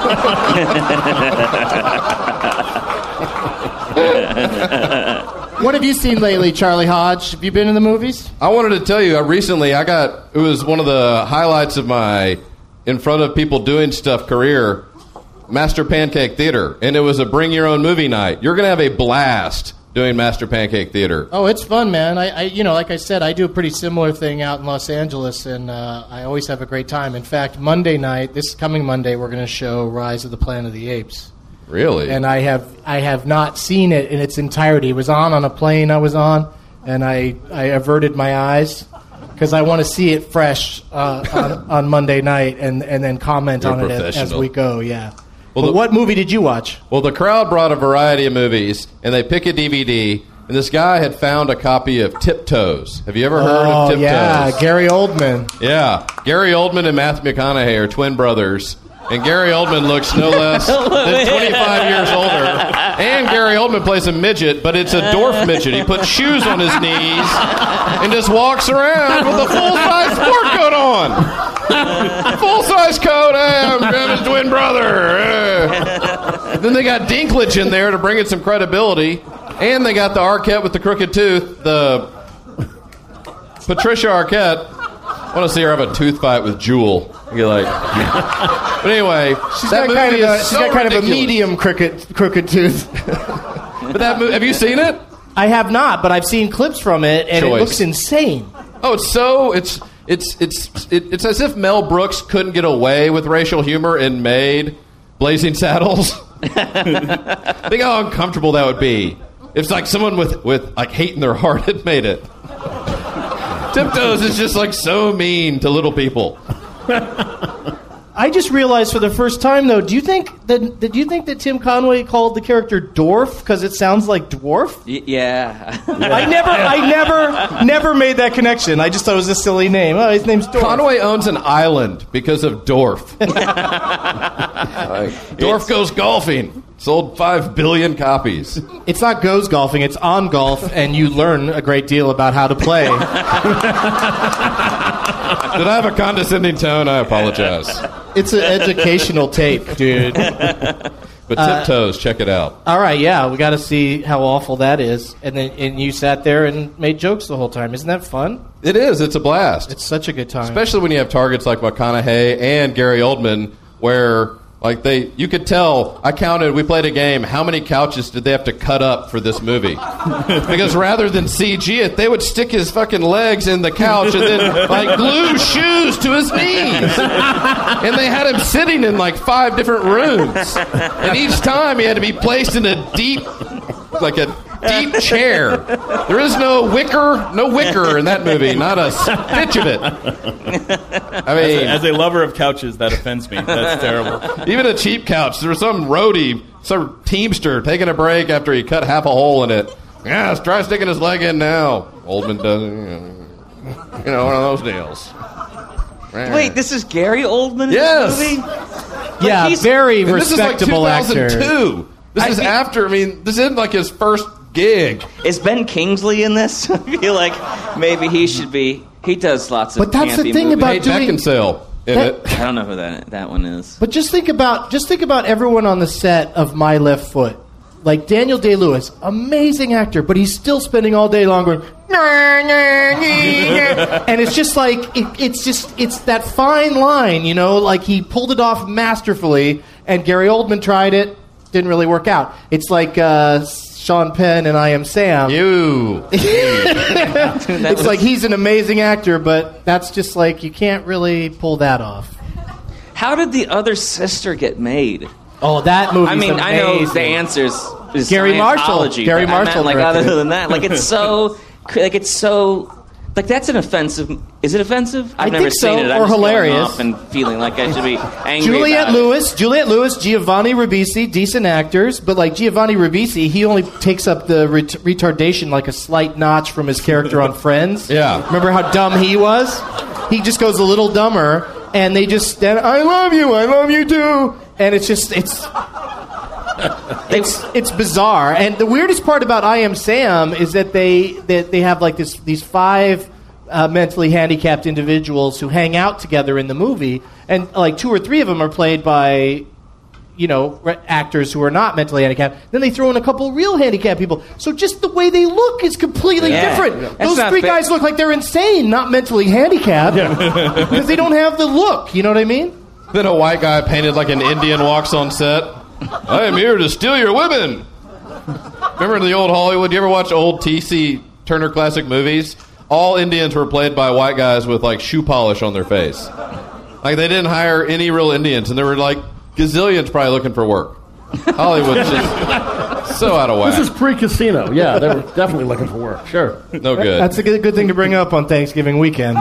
F: What have you seen lately, Charlie Hodge? Have you been in the movies?
J: I wanted to tell you, I recently, I got, it was one of the highlights of my in front of people doing stuff career, Master Pancake Theater. And it was a bring your own movie night. You're going to have a blast doing Master Pancake Theater.
F: Oh, it's fun, man. I, I, you know, like I said, I do a pretty similar thing out in Los Angeles, and uh, I always have a great time. In fact, Monday night, this coming Monday, we're going to show Rise of the Planet of the Apes.
J: Really?
F: And I have I have not seen it in its entirety. It was on on a plane I was on, and I, I averted my eyes because I want to see it fresh uh, on, on Monday night and, and then comment
J: You're
F: on it as, as
J: professional.
F: we go, yeah.
J: Well,
F: But
J: the-
F: what movie did you watch?
J: Well, the crowd brought a variety of movies, and they pick a D V D, and this guy had found a copy of Tiptoes. Have you ever heard
F: oh,
J: of Tiptoes?
F: yeah, Gary Oldman.
J: Yeah. Gary Oldman and Matthew McConaughey are twin brothers. And Gary Oldman looks no less than twenty-five years older. And Gary Oldman plays a midget, but it's a dwarf midget. He puts shoes on his knees and just walks around with a full-size sport coat on. Full-size coat. Hey, I'm his twin brother. Hey. Then they got Dinklage in there to bring it some credibility. And they got the Arquette with the crooked tooth, the Patricia Arquette. I want to see her have a tooth fight with Jewel. You're like, but anyway,
F: She's
J: that
F: got, kind
J: movie
F: of, a,
J: is
F: she's
J: so
F: got kind of a
J: ridiculous.
F: medium crooked, crooked tooth.
J: But that movie, have you seen it?
F: I have not, but I've seen clips from it, and
J: Choice.
F: it looks insane.
J: Oh, it's so it's it's it's it, it's as if Mel Brooks couldn't get away with racial humor and made Blazing Saddles. Think how uncomfortable that would be. It's like someone with, with like hate in their heart had made it. Tiptoes is just like so mean to little people.
F: I just realized for the first time, though, do you think that did you think that Tim Conway called the character Dwarf because it sounds like dwarf?
K: Y- yeah.
F: I never, I never, never made that connection. I just thought it was a silly name. Oh, his name's Dwarf.
J: Conway owns an island because of Dorf. Like, Dorf
F: It's-
J: goes golfing. Sold five billion copies.
F: It's not goes golfing, it's on golf, and you learn a great deal about how to play.
J: Did I have a condescending tone? I apologize.
F: It's an educational tape, dude.
J: But
F: Uh,
J: Tiptoes, check it out.
F: All right, yeah, we got to see how awful that is. And then and you sat there and made jokes the whole time. Isn't that fun?
J: It is. It's a blast.
F: It's such a good time.
J: Especially when you have targets like McConaughey and Gary Oldman, where like they, you could tell. I counted. We played a game. How many couches did they have to cut up for this movie? Because rather than C G it, they would stick his fucking legs in the couch and then like glue shoes to his knees. And they had him sitting in like five different rooms, and each time he had to be placed in a deep, like a deep chair. There is no wicker, no wicker in that movie. Not a stitch of it. I mean,
G: as a, as a lover of couches, that offends me. That's terrible.
J: Even a cheap couch. There was some roadie, some teamster, taking a break after he cut half a hole in it. Yeah, let's try sticking his leg in now. Oldman doesn't, you know, one of those deals.
K: Wait, this is Gary Oldman in
J: Yes.
K: this movie?
F: Yeah,
K: he's-
F: very
J: And this is like two
F: respectable actor.
J: thousand two. This
K: I
J: is
K: think-
J: after, I mean, this isn't like his first gig.
K: Is Ben Kingsley in this? I feel like maybe he should be. He does lots of
F: But that's the
K: campy
F: thing
K: movies.
F: about
J: Kate
F: doing-
J: Beckinsale in
F: That-
J: it.
K: I don't know who that that one is.
F: But just think about just think about everyone on the set of My Left Foot. Like Daniel Day-Lewis, amazing actor, but he's still spending all day long going, and it's just like it, it's just it's that fine line, you know. Like he pulled it off masterfully, and Gary Oldman tried it, didn't really work out. It's like uh, Sean Penn and I Am Sam.
J: You.
F: It's like he's an amazing actor, but that's just like you can't really pull that off.
K: How did The Other Sister get made?
F: Oh, that movie!
K: I mean, I know the answers. Is
F: Gary Marshall.
K: Scientology,
F: Gary
K: but I meant,
F: Marshall
K: like
F: directed
K: other
F: it.
K: than that, like it's so, like it's so, like that's an offensive. Is it offensive? I've
F: I
K: never
F: think so,
K: seen it. I'm
F: or
K: just going
F: hilarious.
K: off and feeling like I should be angry.
F: Juliette
K: about it.
F: Lewis, Juliette Lewis, Giovanni Ribisi, decent actors, but like Giovanni Ribisi, he only takes up the ret- retardation like a slight notch from his character on Friends.
J: Yeah.
F: Remember how dumb he was? He just goes a little dumber, and they just, and, I love you, I love you too, and it's just, it's. It's it's bizarre, and the weirdest part about I Am Sam is that they that they have like this these five uh, mentally handicapped individuals who hang out together in the movie, and like two or three of them are played by, you know, re- actors who are not mentally handicapped. Then they throw in a couple real handicapped people, so just the way they look is completely
K: Yeah.
F: different.
K: That's
F: Those
K: not
F: three
K: fair.
F: guys look like they're insane, not mentally handicapped, because they don't have the look. You know what I mean?
J: Then a white guy painted like an Indian walks on set. I am here to steal your women. Remember the old Hollywood? You ever watch old T C Turner classic movies? All Indians were played by white guys with like shoe polish on their face. Like they didn't hire any real Indians, and there were like gazillions probably looking for work. Hollywood's just so out of whack.
I: This is pre-casino. Yeah, they were definitely looking for work. Sure.
J: No good.
F: That's a good, good thing to bring up on Thanksgiving weekend.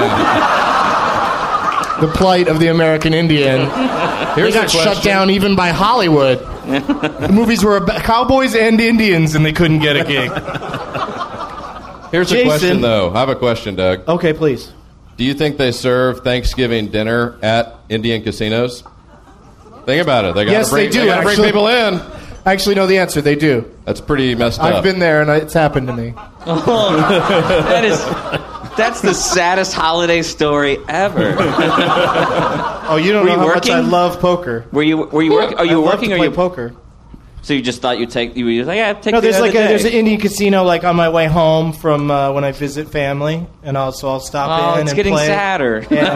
F: Uh, the plight of the American Indian.
J: Here's
F: they got
J: the question.
F: shut down even by Hollywood. The movies were about cowboys and Indians, and they couldn't get a gig.
J: Here's
F: Jason.
J: a question, though. I have a question, Doug.
F: Okay, please.
J: Do you think they serve Thanksgiving dinner at Indian casinos? Think about it. They gotta
F: Yes,
J: bring,
F: they do,
J: gotta bring
F: actually.
J: people in.
F: I actually know the answer. They do.
J: That's pretty messed up.
F: I've been there, and it's happened to me.
K: Oh, that is that's the saddest holiday story ever.
F: Oh, you don't
K: Were
F: know
K: you
F: how
K: working?
F: much I love poker.
K: Were you were you working? Are you
F: I love
K: working
F: to
K: or
F: play
K: you
F: poker?
K: So you just thought you'd take you were just like yeah take
F: No,
K: the
F: there's
K: other
F: like a,
K: day.
F: there's an Indian casino like on my way home from uh, when I visit family, and I'll so I'll stop
K: Oh,
F: in
K: it's
F: and
K: getting
F: play.
K: sadder.
F: Yeah.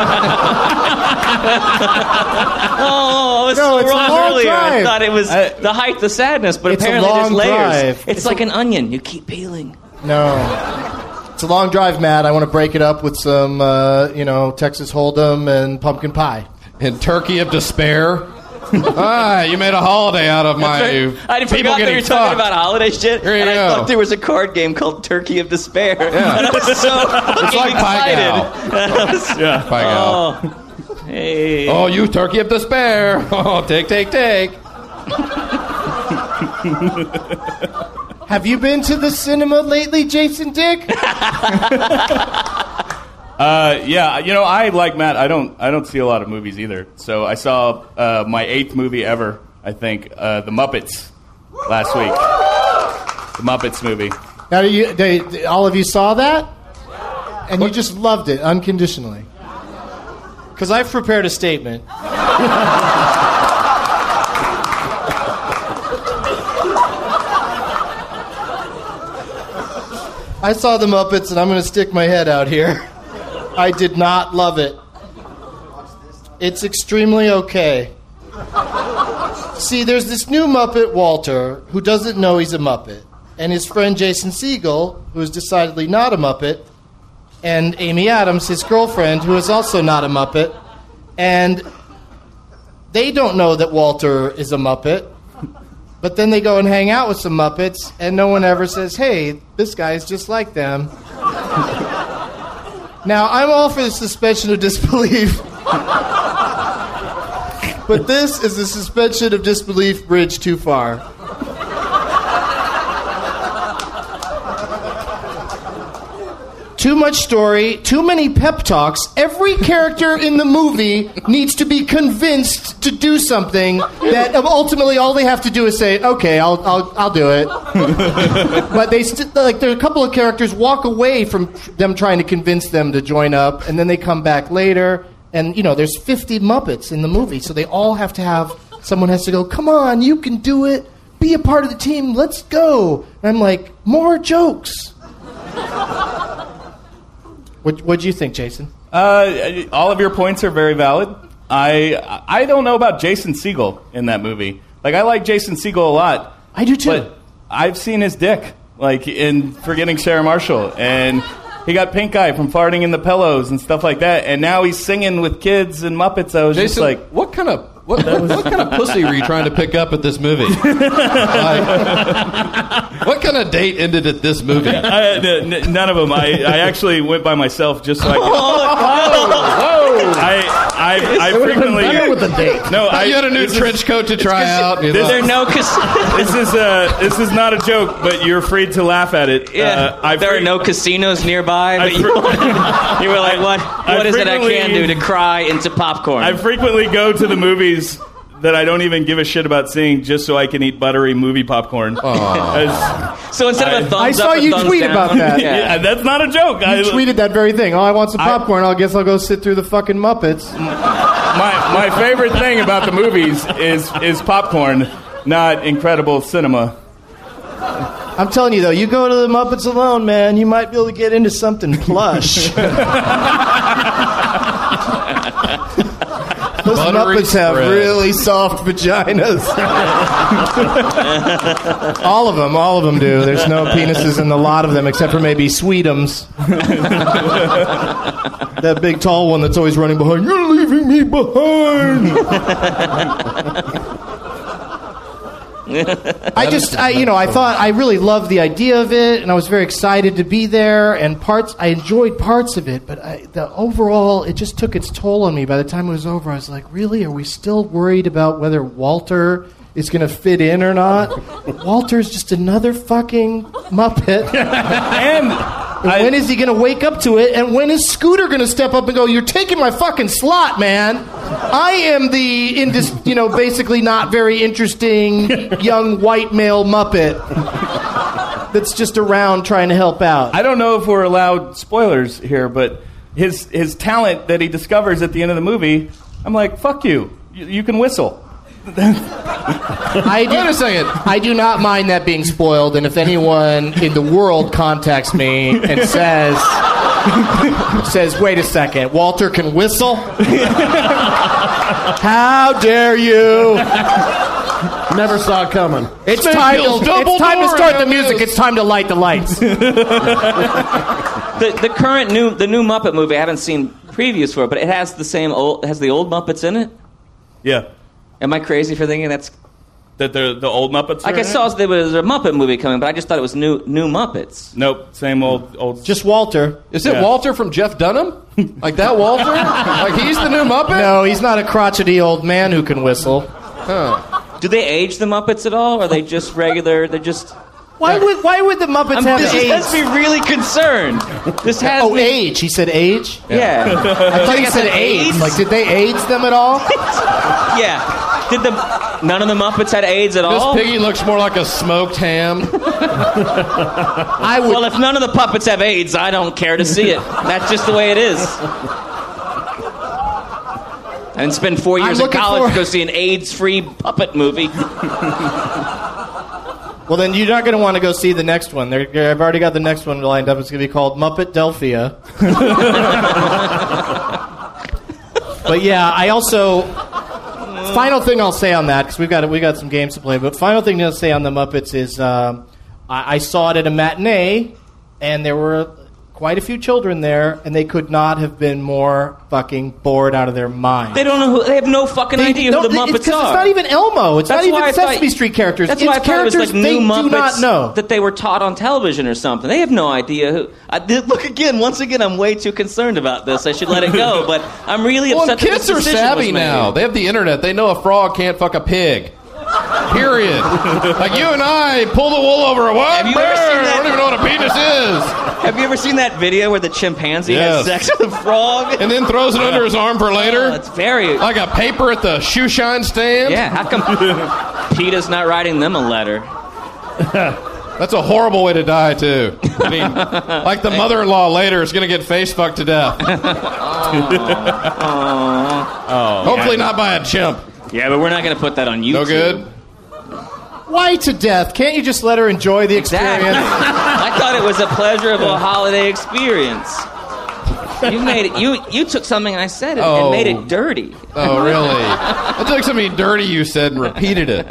K: Oh, I was
F: No,
K: so
F: it's a
K: wrong
F: long
K: earlier. I
F: drive.
K: thought it was the height, the sadness, but
F: It's a
K: apparently
F: long
K: there's layers.
F: drive.
K: It's,
F: It's
K: like
F: a-
K: an onion. You keep peeling.
F: No. It's a long drive, Matt. I want to break it up with some, uh, you know, Texas Hold'em and pumpkin pie.
J: And turkey of despair. Ah, you made a holiday out of my
K: right. I
J: people
K: forgot that
J: getting
K: you were talking
J: fucked.
K: about holiday shit,
J: Here you
K: and I
J: go.
K: thought there was a card game called Turkey of Despair.
J: Yeah.
K: And I was so
J: It's like Pie
K: excited.
J: Gal.
K: I was-
G: Yeah.
J: Pie Gal.
K: Oh, hey.
J: Oh, you turkey of despair. Oh, take, take, take.
F: Have you been to the cinema lately, Jason Dick?
G: Uh, yeah, you know, I like Matt. I don't, I don't see a lot of movies either. So I saw uh, my eighth movie ever. I think uh, The Muppets last week. The Muppets movie.
F: Now, you, they, all of you saw that, and you just loved it unconditionally. Because I've prepared a statement. I saw The Muppets, and I'm going to stick my head out here. I did not love it. It's extremely okay. See, there's this new Muppet, Walter, who doesn't know he's a Muppet, and his friend Jason Segel, who is decidedly not a Muppet, and Amy Adams, his girlfriend, who is also not a Muppet, and they don't know that Walter is a Muppet, but then they go and hang out with some Muppets, and no one ever says, hey, this guy's just like them. Now, I'm all for the suspension of disbelief. But this is the suspension of disbelief bridge too far. Too much story, too many pep talks. Every character in the movie needs to be convinced to do something that ultimately all they have to do is say, okay, I'll I'll I'll do it. But they st- like there are a couple of characters walk away from them trying to convince them to join up, and then they come back later. And you know, there's fifty Muppets in the movie, so they all have to have someone has to go, come on, you can do it. Be a part of the team. Let's go. And I'm like, more jokes. What what'd you think, Jason?
G: Uh, all of your points are very valid. I I don't know about Jason Segel in that movie. Like, I like Jason Segel a lot.
F: I do too.
G: But I've seen his dick, like in Forgetting Sarah Marshall, and he got pink eye from farting in the pillows and stuff like that. And now he's singing with kids and Muppets. I was
J: Jason,
G: just like,
J: what kind of what, what kind of pussy were you trying to pick up at this movie? Like, what kind of date ended at this movie?
G: I, n- n- none of them. I, I actually went by myself just so I could.
J: Whoa!
G: I I, I frequently
I: with the date.
G: no. I,
J: you had a new
G: this
J: trench
G: is,
J: coat to try out. You
G: This,
J: know.
K: There are no cas-
G: this is uh, this is not a joke, but you're free to laugh at it.
K: yeah,
G: Uh, I
K: there
G: fre-
K: are no casinos nearby,
G: I
K: but you,
G: fre-
K: you were like, what?
G: I
K: What is it I
G: frequently-
K: can do to cry into popcorn?
G: I frequently go to the movies that I don't even give a shit about seeing just so I can eat buttery movie popcorn. As-
K: so instead of a
G: I-
K: thumbs
F: I
K: up
F: saw
K: or
F: you
K: thumbs
F: tweet
K: down,
F: about that.
K: Yeah.
G: yeah, that's not a joke.
F: You
G: I
F: tweeted that very thing. Oh, I want some
G: I-
F: popcorn. I guess I'll go sit through the fucking Muppets.
G: my my favorite thing about the movies is is popcorn, not incredible cinema.
F: I'm telling you, though, you go to the Muppets alone, man, you might be able to get into something plush. Those
J: Buttery
F: Muppets have
J: spread.
F: really soft vaginas. All of them, all of them do. There's no penises in a lot of them, except for maybe Sweetums. That big tall one that's always running behind. You're leaving me behind. I just, I, you know, I thought I really loved the idea of it, and I was very excited to be there. And parts, I enjoyed parts of it, but I, the overall, it just took its toll on me. By the time it was over, I was like, really? Are we still worried about whether Walter is going to fit in or not? Walter's just another fucking Muppet.
G: And
F: And when is he going to wake up to it? And when is Scooter going to step up and go, you're taking my fucking slot, man. I am the, indis- you know, basically not very interesting young white male Muppet that's just around trying to help out.
G: I don't know if we're allowed spoilers here, but his his talent that he discovers at the end of the movie, I'm like, fuck you. You, you can whistle.
F: I do,
J: Wait a second.
F: I do not mind that being spoiled, and if anyone in the world contacts me and says, says, wait a second, Walter can whistle? How dare you?
I: Never saw it coming.
F: It's time, to,
J: Dumbledore
F: it's time to start the
J: in
F: music.
J: this.
F: It's time to light the lights.
K: the the current new the new Muppet movie. I haven't seen previews for it, but it has the same old. It has the old Muppets in it.
G: Yeah.
K: Am I crazy for thinking that's
G: that the the old Muppets?
K: Like I saw there was a Muppet movie coming, but I just thought it was new new Muppets.
G: Nope, same old old.
F: Just Walter.
J: Is it
G: Yeah.
J: Walter from Jeff Dunham? Like that Walter? Like he's the new Muppet?
F: No, he's not a crotchety old man who can whistle.
J: Huh.
K: Do they age the Muppets at all? Or are they just regular? They're just.
F: Why would Why would the Muppets
K: I'm,
F: have
K: this
F: age?
K: has me really concerned. This has
F: oh,
K: me...
F: age. He said age?
K: Yeah.
F: I thought he said AIDS. Like, did they AIDS them at all?
K: Yeah. Did the none of the Muppets had AIDS at
J: This
K: all?
J: piggy looks more like a smoked ham.
F: I would.
K: Well, if none of the puppets have AIDS, I don't care to see it. That's just the way it is. I didn't spend four years in college
F: for...
K: to go see an AIDS-free puppet movie.
F: Well, then you're not going to want to go see the next one. They're, I've already got the next one lined up. It's going to be called Muppet Delphia. But yeah, I also... Final thing I'll say on that, because we've got we got some games to play, but final thing to say on the Muppets is um, I, I saw it at a matinee, and there were quite a few children there, and they could not have been more fucking bored out of their minds.
K: They don't know who. They have no fucking
F: They-
K: idea
F: no,
K: who the
F: it's-
K: Muppets
F: 'cause
K: are.
F: It's not even Elmo. It's
K: That's
F: not
K: why
F: even
K: I thought-
F: Sesame Street characters.
K: That's
F: it's
K: why I thought it was
F: characters
K: like
F: they
K: new Muppets
F: do not know.
K: that they were taught on television or something. They have no idea who. I did, look again. Once again, I'm way too concerned about this. I should let it go. But I'm really
J: Well,
K: upset.
J: and
K: that
J: kids
K: this
J: are
K: decision
J: savvy
K: was made.
J: now. They have the internet. They know a frog can't fuck a pig. Period. Like you and I pull the wool over a what?
K: Have you ever seen
J: I
K: that?
J: don't even know what a penis is.
K: Have you ever seen that video where the chimpanzee
J: Yes.
K: has sex with a frog?
J: And then throws it under his arm for later?
K: Oh, it's very...
J: Like a paper at the shoe shine stand?
K: Yeah, how come PETA's not writing them a letter?
J: That's a horrible way to die, too. I mean, like the mother-in-law later is going to get face fucked to death.
K: Oh,
J: Hopefully
K: yeah.
J: not by a chimp.
K: Yeah, but we're not going to put that on YouTube.
J: No good?
F: Why to death? Can't you just let her enjoy the experience?
K: Exactly. I thought it was a pleasurable holiday experience. You made it. You you took something I said and,
J: Oh.
K: and made it dirty.
J: Oh, really? I took something dirty you said and repeated it.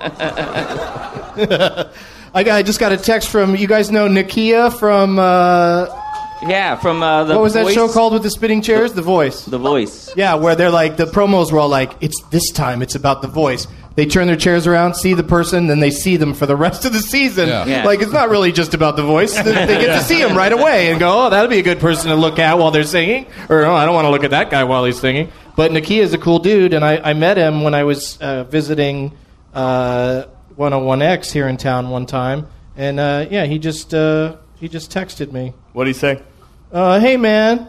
F: I, got, I just got a text from, you guys know Nakia from, uh,
K: Yeah, from uh, the
F: what was that
K: Voice-
F: show called with the spinning chairs? The Voice.
K: The Voice.
F: Yeah, where they're like, the promos were all like, it's this time, it's about The Voice. They turn their chairs around, see the person, then they see them for the rest of the season.
J: Yeah.
K: Yeah.
F: Like, it's not really just about The Voice. They they get to see him right away and go, oh, that'll be a good person to look at while they're singing. Or, oh, I don't want to look at that guy while he's singing. But Nakia is a cool dude, and I, I met him when I was uh, visiting uh, one oh one X here in town one time. And, uh, yeah, he just uh, he just texted me.
G: What did he say?
F: Uh, hey, man.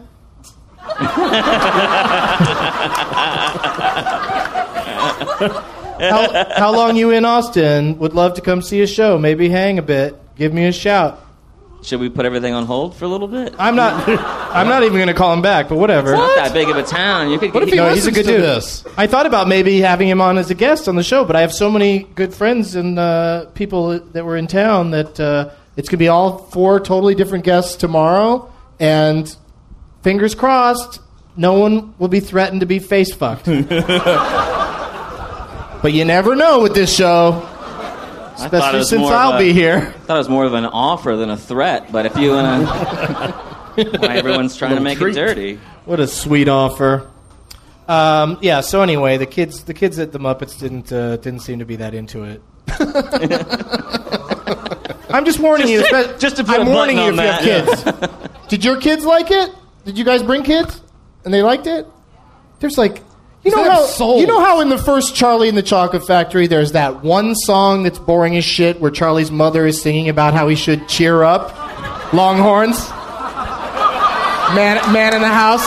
F: how, how long you in Austin? Would love to come see a show. Maybe hang a bit. Give me a shout.
K: Should we put everything on hold for a little bit?
F: I'm not. I'm not even going to call him back. But whatever.
K: It's not that big of a town. You could.
J: What if he
F: No,
J: listens
F: he's a good
J: to
F: dude.
J: this?
F: I thought about maybe having him on as a guest on the show, but I have so many good friends and uh, people that were in town that uh, it's going to be all four totally different guests tomorrow. And fingers crossed, no one will be threatened to be face fucked. But you never know with this show.
K: I thought it
F: Especially
K: was
F: since
K: more of
F: I'll
K: a-
F: be here.
K: I thought it was more of an offer than a threat. But if you want to, why everyone's trying to make
F: treat.
K: it dirty?
F: What a sweet offer. Um, yeah. So anyway, the kids, the kids at the Muppets didn't uh, didn't seem to be that into it. I'm just warning
K: Just
F: you.
K: to-
F: espe-
K: just to put
F: I'm
K: a
F: warning you
K: button
F: if you
K: on
F: have kids. Did your kids like it? Did you guys bring kids and they liked it? There's like. You know
J: They have
F: how
J: souls.
F: you know how in the first Charlie and the Chocolate Factory there's that one song that's boring as shit where Charlie's mother is singing about how he should cheer up, Longhorns, man, man in the house.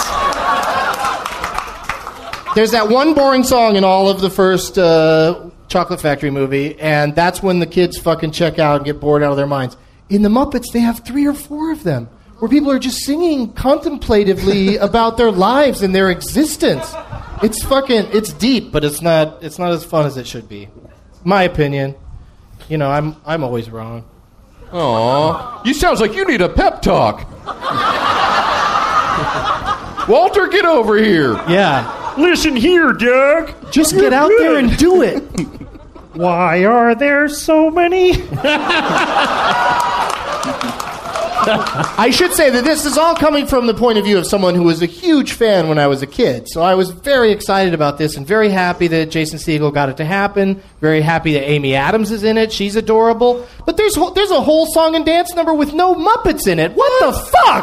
F: There's that one boring song in all of the first uh, Chocolate Factory movie, and that's when the kids fucking check out and get bored out of their minds. In the Muppets, they have three or four of them where people are just singing contemplatively about their lives and their existence. It's fucking, it's deep, but it's not, it's not as fun as it should be. My opinion. You know, I'm, I'm always wrong.
J: Aw, you sounds like you need a pep talk. Walter, get over here.
F: Yeah.
L: Listen here, Doug.
F: Just get out there and do it.
L: Why are there so many?
F: I should say that this is all coming from the point of view of someone who was a huge fan when I was a kid. So I was very excited about this and very happy that Jason Segel got it to happen. Very happy that Amy Adams is in it. She's adorable. But there's there's a whole song and dance number with no Muppets in it. What the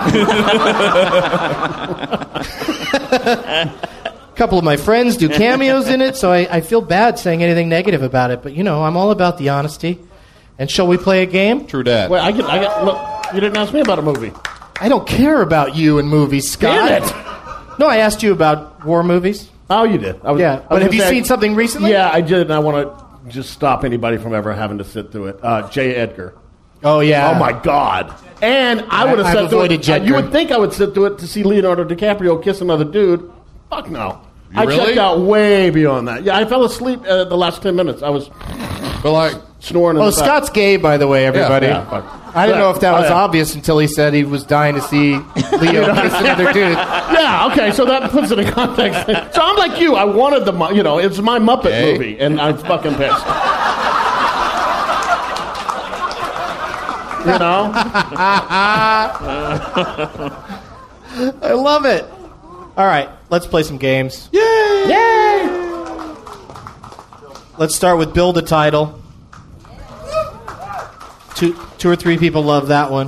F: fuck? A couple of my friends do cameos in it, so I, I feel bad saying anything negative about it. But, you know, I'm all about the honesty. And shall we play a game?
J: True dat.
I: Wait, I get, I get, look, you didn't ask me about a movie.
F: I don't care about you and movies, Scott.
I: Damn it.
F: No, I asked you about war movies.
I: Oh, you did. I was,
F: yeah,
I: I was
F: but have
I: gonna
F: you
I: say,
F: seen something recently?
I: Yeah, I did, and I want to just stop anybody from ever having to sit through it. Uh, J. Edgar.
F: Oh, yeah.
I: Oh, my God. And I would have
F: I've
I: sat through
F: avoided
I: it.
F: Jedgar.
I: You would think I would sit through it to see Leonardo DiCaprio kiss another dude. Fuck no.
J: You
I: I
J: really?
I: checked out way beyond that. Yeah, I fell asleep uh, the last ten minutes. I was
J: But like,
I: snoring. in
F: Oh,
I: the back.
F: Scott's gay, by the way, everybody.
I: Yeah, fuck.
F: I didn't know if that
I: Oh,
F: was
I: yeah.
F: obvious until he said he was dying to see Leo kiss another dude.
I: Yeah, okay, so that puts it in context. So I'm like you. I wanted the, Mu- you know, it's my Muppet
J: Hey.
I: movie, and I'm fucking pissed. You know?
F: I love it. All right, let's play some games.
I: Yay! Yay!
F: Let's start with Build a Title. Two, two or three people love that one.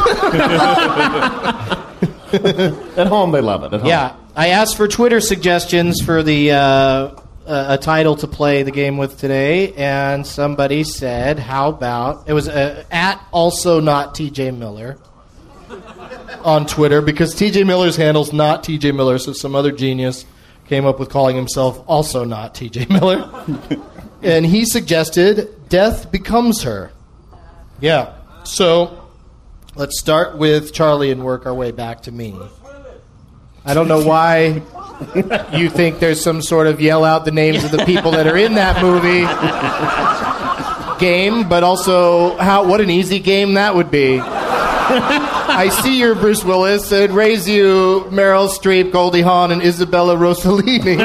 I: At home, they love it. At home.
F: Yeah, I asked for Twitter suggestions for the uh, uh, a title to play the game with today, and somebody said, "How about it was uh, at also not T J Miller on Twitter because T J Miller's handle's not T J Miller, so some other genius came up with calling himself also not T J Miller, and he suggested Death Becomes Her." Yeah, so let's start with Charlie and work our way back to me. I don't know why you think there's some sort of yell out the names of the people that are in that movie game, but also how what an easy game that would be. I see you're Bruce Willis and raise you Meryl Streep, Goldie Hawn, and Isabella Rossellini.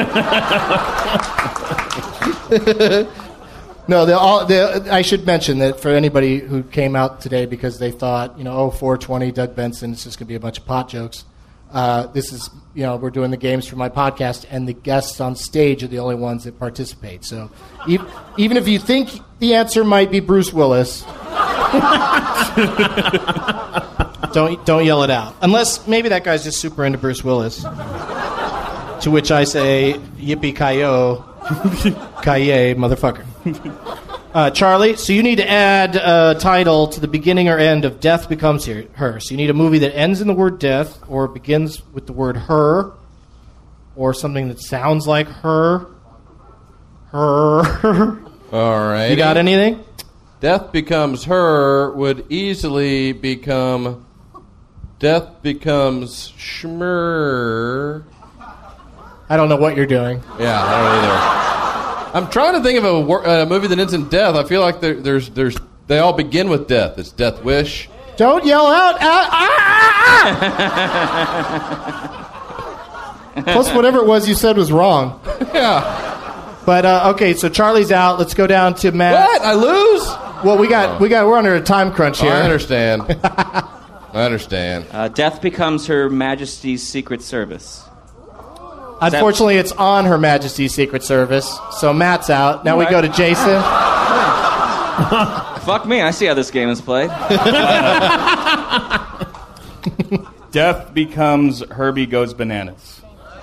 F: No, they'll all, they'll, I should mention that for anybody who came out today because they thought, you know, oh, four twenty, Doug Benson, it's just going to be a bunch of pot jokes. Uh, this is, you know, we're doing the games for my podcast, and the guests on stage are the only ones that participate. So e- even if you think the answer might be Bruce Willis, don't don't yell it out. Unless maybe that guy's just super into Bruce Willis. To which I say, yippee-ki-yo, Kaye, motherfucker. Uh, Charlie, so you need to add a title to the beginning or end of Death Becomes Her. So you need a movie that ends in the word death or begins with the word her or something that sounds like her. Her.
J: all right.
F: You got anything?
J: Death Becomes Her would easily become Death Becomes Schmer.
F: I don't know what you're doing.
J: Yeah, I don't either. I'm trying to think of a, wor- a movie that ends in death. I feel like there, there's, there's, they all begin with death. It's Death Wish.
F: Don't yell out. Ah, ah, ah. Plus, whatever it was you said was wrong.
J: Yeah.
F: But uh, okay, so Charlie's out. Let's go down to Matt.
J: What? I lose?
F: Well, we got, we got, we're under a time crunch
J: Oh,
F: here.
J: I understand. I understand.
K: Uh, Death Becomes Her Majesty's Secret Service.
F: Unfortunately, it's on Her Majesty's Secret Service, so Matt's out. Now we go to Jason.
K: Fuck me, I see how this game is played.
G: Death Becomes Herbie Goes Bananas.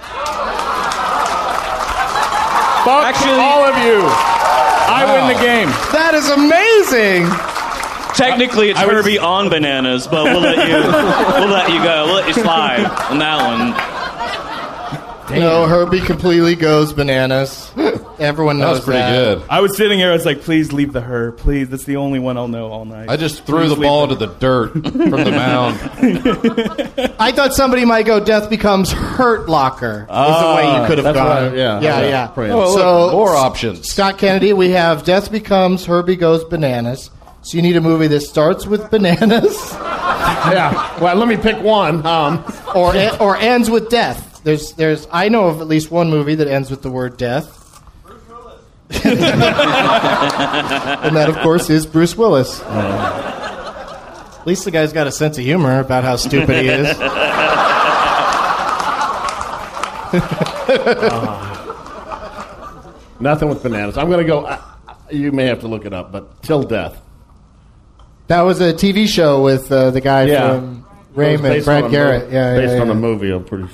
G: Fuck
K: Actually-
G: all of you. I win the game.
F: That is amazing.
K: Technically, it's
G: I was-
K: Herbie on bananas, but we'll let you we'll let you go. We'll let you slide on that one.
F: No, Herbie completely goes bananas. Everyone
J: That
F: knows
J: was pretty
F: that.
J: good.
G: I was sitting here, I was like, please leave the her. Please, that's the only one I'll know all night.
J: I just threw
G: Please
J: the
G: leave
J: ball
G: the-
J: into the dirt from the mound.
F: I thought somebody might go Death Becomes Hurt Locker. Is the way you could have
I: that's
F: gone.
I: right, yeah,
F: yeah,
I: yeah.
F: yeah.
I: Pretty-
J: Oh, look,
F: So-
J: more options.
F: Scott Kennedy, we have Death Becomes Herbie Goes Bananas. So you need a movie that starts with bananas
I: Yeah. Well, let me pick one. Um,
F: or or ends with death. There's there's I know of at least one movie that ends with the word death. And that, of course, is Bruce Willis. At least the guy's got a sense of humor about how stupid he is.
I: uh, nothing with bananas. I'm going to go, uh, you may have to look it up, but Till Death.
F: That was a T V show with uh, the guy yeah. from Raymond, Brad Garrett. Yeah,
I: based
F: yeah,
I: on
F: yeah.
I: a movie, I'm pretty sure.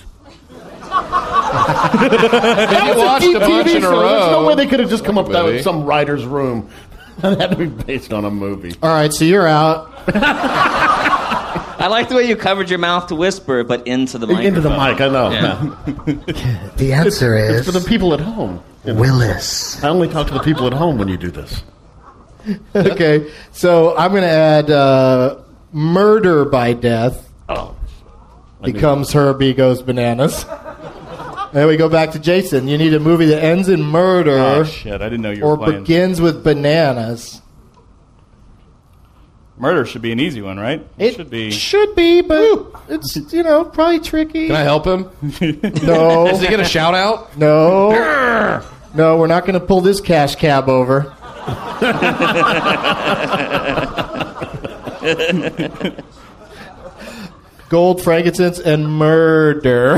J: That
I: was
J: watched
I: a
J: a bunch in a row.
I: There's no way they could have just come up with that
J: Movie.
I: in some writer's room. That had to be based on a movie.
F: All right, so you're out.
K: I like the way you covered your mouth to whisper, but into the microphone.
I: Into the mic, I know.
K: Yeah.
L: The answer
I: it's,
L: is...
I: It's for the people at home. You know?
L: Willis.
I: I only talk to the people at home when you do this.
F: Okay, so I'm going to add uh, Murder by Death.
I: Oh.
F: Becomes Herbie Goes Bananas. Then we go back to Jason. You need a movie that ends in murder.
G: Oh, shit. I didn't know you were
F: or
G: playing.
F: begins with bananas.
G: Murder should be an easy one, right?
F: It,
G: it should be.
F: Should be, but it's, you know, probably tricky.
J: Can I help him?
F: No.
J: Does he get a shout out?
F: No. No, we're not going to pull this cash cab over. Gold, frankincense, and murder.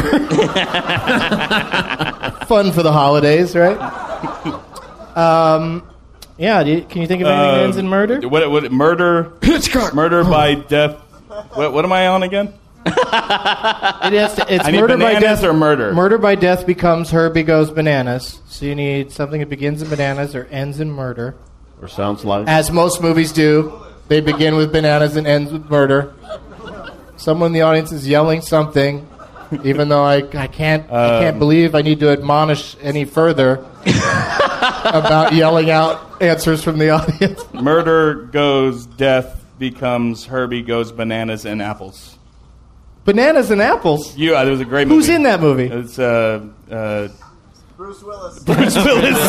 F: Fun for the holidays, right? Um, yeah. Do you, can you think of anything
G: Uh,
F: that ends in murder?
G: What? What? Murder. Murder by death. What? What am I on again?
F: It has to, it's
G: I need
F: murder by
G: bananas
F: death
G: or murder.
F: Murder by death becomes Herbie Goes Bananas. So you need something that begins in bananas or ends in murder.
I: Or sounds like.
F: As most movies do, they begin with bananas and ends with murder. Someone in the audience is yelling something, even though I, I can't I can't
G: Um,
F: believe I need to admonish any further about yelling out answers from the audience.
G: Murder goes death becomes Herbie Goes Bananas and Apples.
F: Bananas and apples.
G: You. Uh, there was a great movie.
F: Who's in that movie?
G: It's uh, uh,
H: Bruce Willis.
G: Bruce Willis.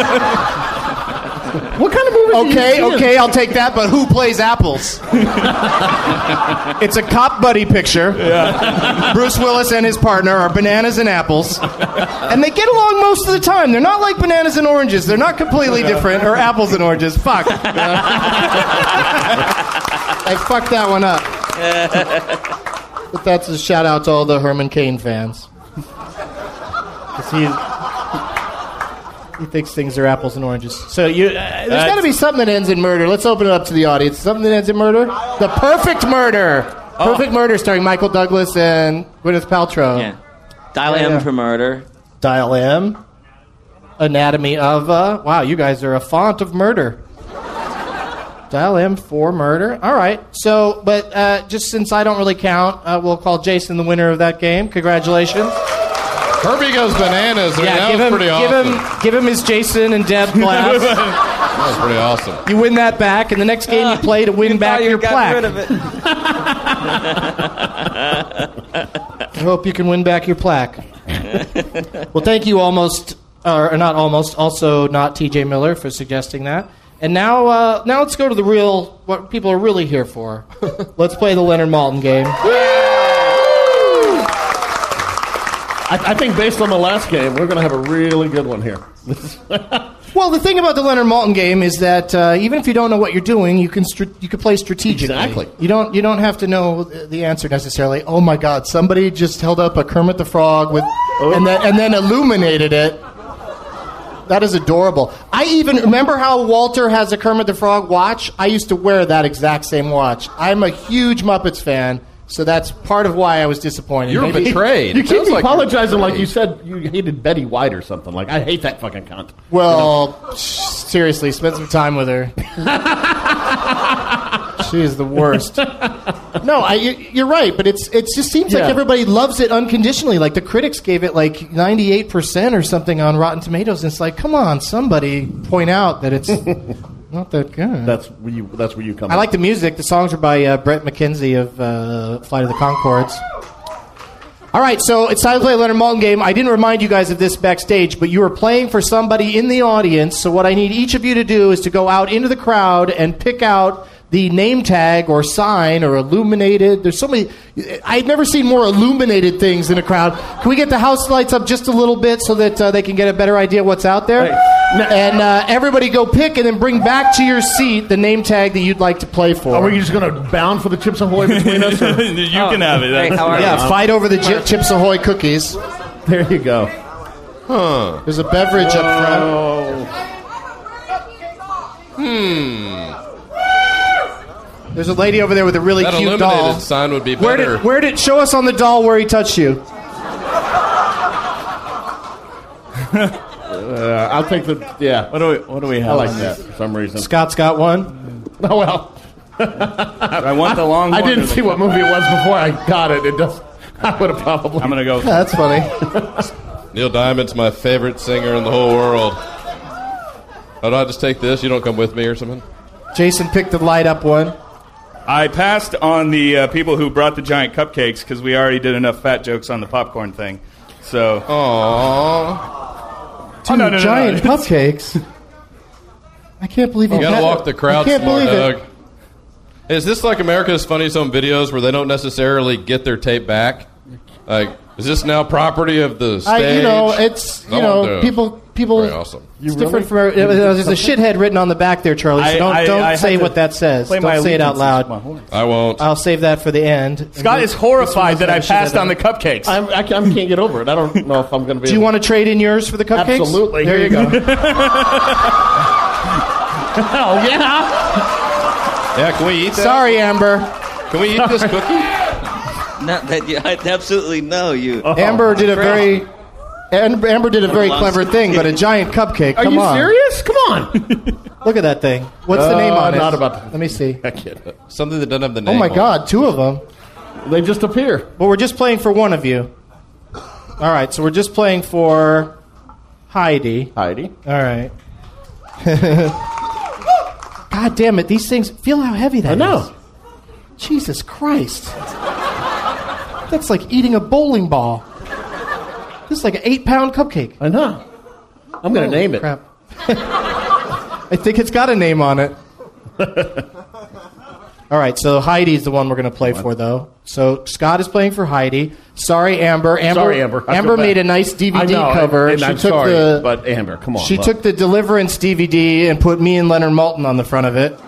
F: What kind of movie?
M: Okay, okay, I'll take that. But who plays apples? It's a cop buddy picture.
G: Yeah.
M: Bruce Willis and his partner are bananas and apples, and they get along most of the time. They're not like bananas and oranges. They're not completely different, or apples and oranges. Fuck.
F: I fucked that one up. But that's a shout out to all the Herman Cain fans. Because he, he thinks things are apples and oranges. So you, uh, there's got to be something that ends in murder. Let's open it up to the audience. Something that ends in murder? The Perfect Murder.
K: Oh.
F: Perfect Murder starring Michael Douglas and Gwyneth Paltrow.
K: Yeah. Dial
F: Yeah,
K: M
F: yeah.
K: for murder.
F: Dial M. Anatomy of, uh, wow, you guys are a font of murder. Dial M for murder. All right. So, but uh, just since I don't really count, uh, we'll call Jason the winner of that game. Congratulations.
J: Herbie Goes Bananas. I mean,
F: Yeah,
J: that
F: give
J: was
F: him,
J: pretty
F: give
J: awesome.
F: him, give him his Jason and Deb glass.
J: That was pretty awesome.
F: You win that back, and the next game you play to win back your plaque.
K: Rid of it.
F: I hope you can win back your plaque. Well, thank you almost, or not almost, also not T J Miller for suggesting that. And now, uh, now let's go to the real, what people are really here for. Let's play the Leonard Maltin game.
I: I, I think based on the last game, we're going to have a really good one here.
F: Well, the thing about the Leonard Maltin game is that uh, even if you don't know what you're doing, you can str- you can play strategically.
I: Exactly.
F: You don't you don't have to know the answer necessarily. Oh my God! Somebody just held up a Kermit the Frog with, and then and then illuminated it. That is adorable. I even remember how Walter has a Kermit the Frog watch. I used to wear that exact same watch. I'm a huge Muppets fan, so that's part of why I was disappointed.
J: You're
F: Maybe-
J: betrayed.
I: You
J: It
I: keep
J: sounds like you're
I: apologizing like
J: betrayed.
I: you said you hated Betty White or something. Like, I hate that fucking cunt.
F: Well, seriously, spend some time with her. She is the worst. No, I, you- you're right, but it's it just seems like
I: Yeah.
F: everybody loves it unconditionally. Like the critics gave it like ninety-eight percent or something on Rotten Tomatoes, and it's like, come on, somebody point out that it's not that good.
I: That's where you, that's where you come
F: I
I: in.
F: like the music. The songs are by uh, Brett McKenzie of uh, Flight of the Conchords. All right, so it's time to play a Leonard Maltin game. I didn't remind you guys of this backstage, but you are playing for somebody in the audience. So what I need each of you to do is to go out into the crowd and pick out the name tag or sign or illuminated. There's so many. I've never seen more illuminated things in a crowd. Can we get the house lights up just a little bit so that uh, they can get a better idea of what's out there?
I: Hey.
F: And uh, everybody go pick and then bring back to your seat the name tag that you'd like to play for.
I: Are we just going to bound for the Chips Ahoy between us? Or?
G: You can have it.
K: Hey, how are
F: Yeah,
K: you?
F: fight over the Ch- Chips Ahoy cookies.
I: There you go.
J: Huh.
F: There's a beverage up front.
I: Oh.
J: Hmm.
F: There's a lady over there with a really
J: That
F: cute
J: illuminated
F: doll.
J: sign would be
F: Where
J: better.
F: did, where did, show us on the doll where he touched you.
I: Uh, I'll take the, yeah.
G: What do we, what do we have?
I: I like
G: on
I: that
G: this?
I: for some reason.
F: Scott's got one.
I: Oh, well.
G: I want the long
I: I
G: one or
I: didn't
G: the-
I: see what movie it was before I got it. It does. I would have probably.
G: I'm going to go.
F: Yeah, that's funny.
J: Neil Diamond's my favorite singer in the whole world. How do I just take this? You don't come with me or something?
F: Jason picked the light up one.
G: I passed on the uh, people who brought the giant cupcakes because we already did enough fat jokes on the popcorn thing. So,
J: Aww.
F: Two
G: Oh, no, no, no,
F: giant
G: no.
F: cupcakes. I can't believe you
J: You gotta
F: had-
J: walk the crowd
F: I can't
J: smart,
F: believe
J: Doug.
F: it.
J: Is this like America's Funniest Home Videos where they don't necessarily get their tape back? Like, is this now property of the stage?
F: I, you know, it's you
J: No,
F: know,
J: dude.
F: people, people.
J: Very awesome.
F: It's different from. every- There's a shithead written on the back there, Charlie. So
G: I-
F: don't
G: I-
F: don't
G: I had
F: say
G: to
F: what that says.
G: play
F: Don't
G: my
F: say it out
G: allegiances
F: loud.
G: to my horse.
J: I won't.
F: I'll save that for the end.
G: Scott is horrified that I passed on the cupcakes.
I: I'm, I can't I can't get over it. I don't know if I'm going to be.
F: Do you want to trade in yours for the cupcakes?
I: Absolutely.
F: There
I: Here
F: you
I: you
F: go.
I: Oh, yeah.
J: Yeah, can we eat that?
F: Sorry, Amber.
J: Can we eat this cookie?
K: No, that, you, I, absolutely no. You.
F: Amber did a very. Am- Amber did a very clever thing, but a giant cupcake.
I: Are
F: Come
I: you
F: on.
I: serious? Come on.
F: Look at that thing. What's the
I: Uh,
F: name on it?
I: not about to-
F: Let me see.
I: I can't.
J: Something that doesn't have the
F: Oh
J: name
F: my
J: on
F: God, two of them.
I: They just appear.
F: Well, we're just playing for one of you. All right, so we're just playing for Heidi.
I: Heidi.
F: All right. God damn it! These things. Feel how heavy that
I: I
F: is.
I: know.
F: Jesus Christ. That's like eating a bowling ball. This is like an eight-pound cupcake.
I: I know. I'm going to
F: Holy
I: name it.
F: crap. I think it's got a name on it. All right, so Heidi's the one we're going to play for, though. So Scott is playing for Heidi. Sorry, Amber. Amber,
I: Sorry, Amber. I
F: Amber
I: feel
F: made
I: bad.
F: a nice D V D
I: I know,
F: cover.
I: and
F: she
I: I'm
F: took
I: sorry,
F: the,
I: but Amber, come on.
F: She
I: look.
F: took the Deliverance D V D and put me and Leonard Maltin on the front of it.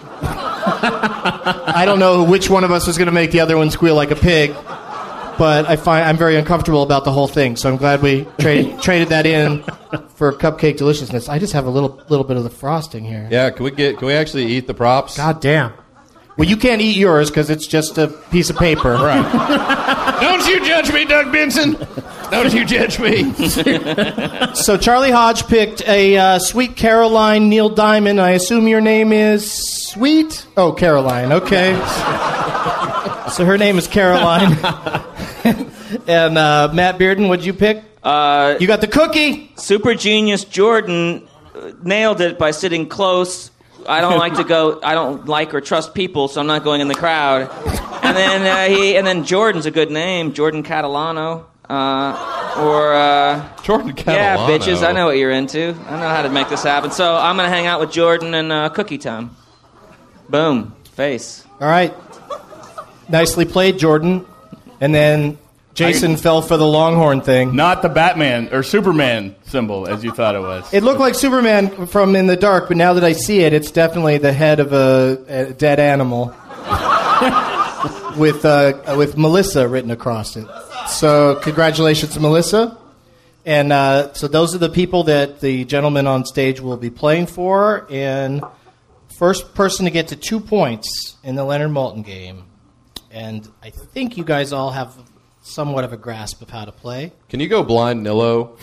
F: I don't know which one of us was going to make the other one squeal like a pig, but I find I'm very uncomfortable about the whole thing. So I'm glad we traded traded that in for cupcake deliciousness. I just have a little little bit of the frosting here.
J: Yeah, can we get? Can we actually eat the props?
F: God damn. Well, you can't eat yours because it's just a piece of paper.
J: Right. Don't you judge me, Doug Benson. Don't you judge me.
F: So Charlie Hodge picked a uh, Sweet Caroline Neil Diamond. I assume your name is Sweet? Oh, Caroline. Okay. So her name is Caroline. And uh, Matt Bearden, what'd you pick?
K: Uh,
F: You got the cookie.
K: Super genius Jordan uh, nailed it by sitting close. I don't like to go. I don't like or trust people, so I'm not going in the crowd. And then uh, he, and then Jordan's a good name, Jordan Catalano, uh, or uh,
J: Jordan Catalano.
K: yeah, bitches. I know what you're into. I know how to make this happen. So I'm gonna hang out with Jordan and uh, Cookie Time. Boom, face.
F: All right. Nicely played, Jordan. And then Jason
G: I-
F: fell for the Longhorn thing.
G: Not the Batman or Superman symbol as you thought it was.
F: It looked like Superman from In the Dark, but now that I see it, it's definitely the head of a, a dead animal with uh, with Melissa written across it. So congratulations to Melissa. And uh, so those are the people that the gentleman on stage will be playing for. And first person to get to two points in the Leonard Maltin game. And I think you guys all have somewhat of a grasp of how to play.
J: Can you go blind Nillo?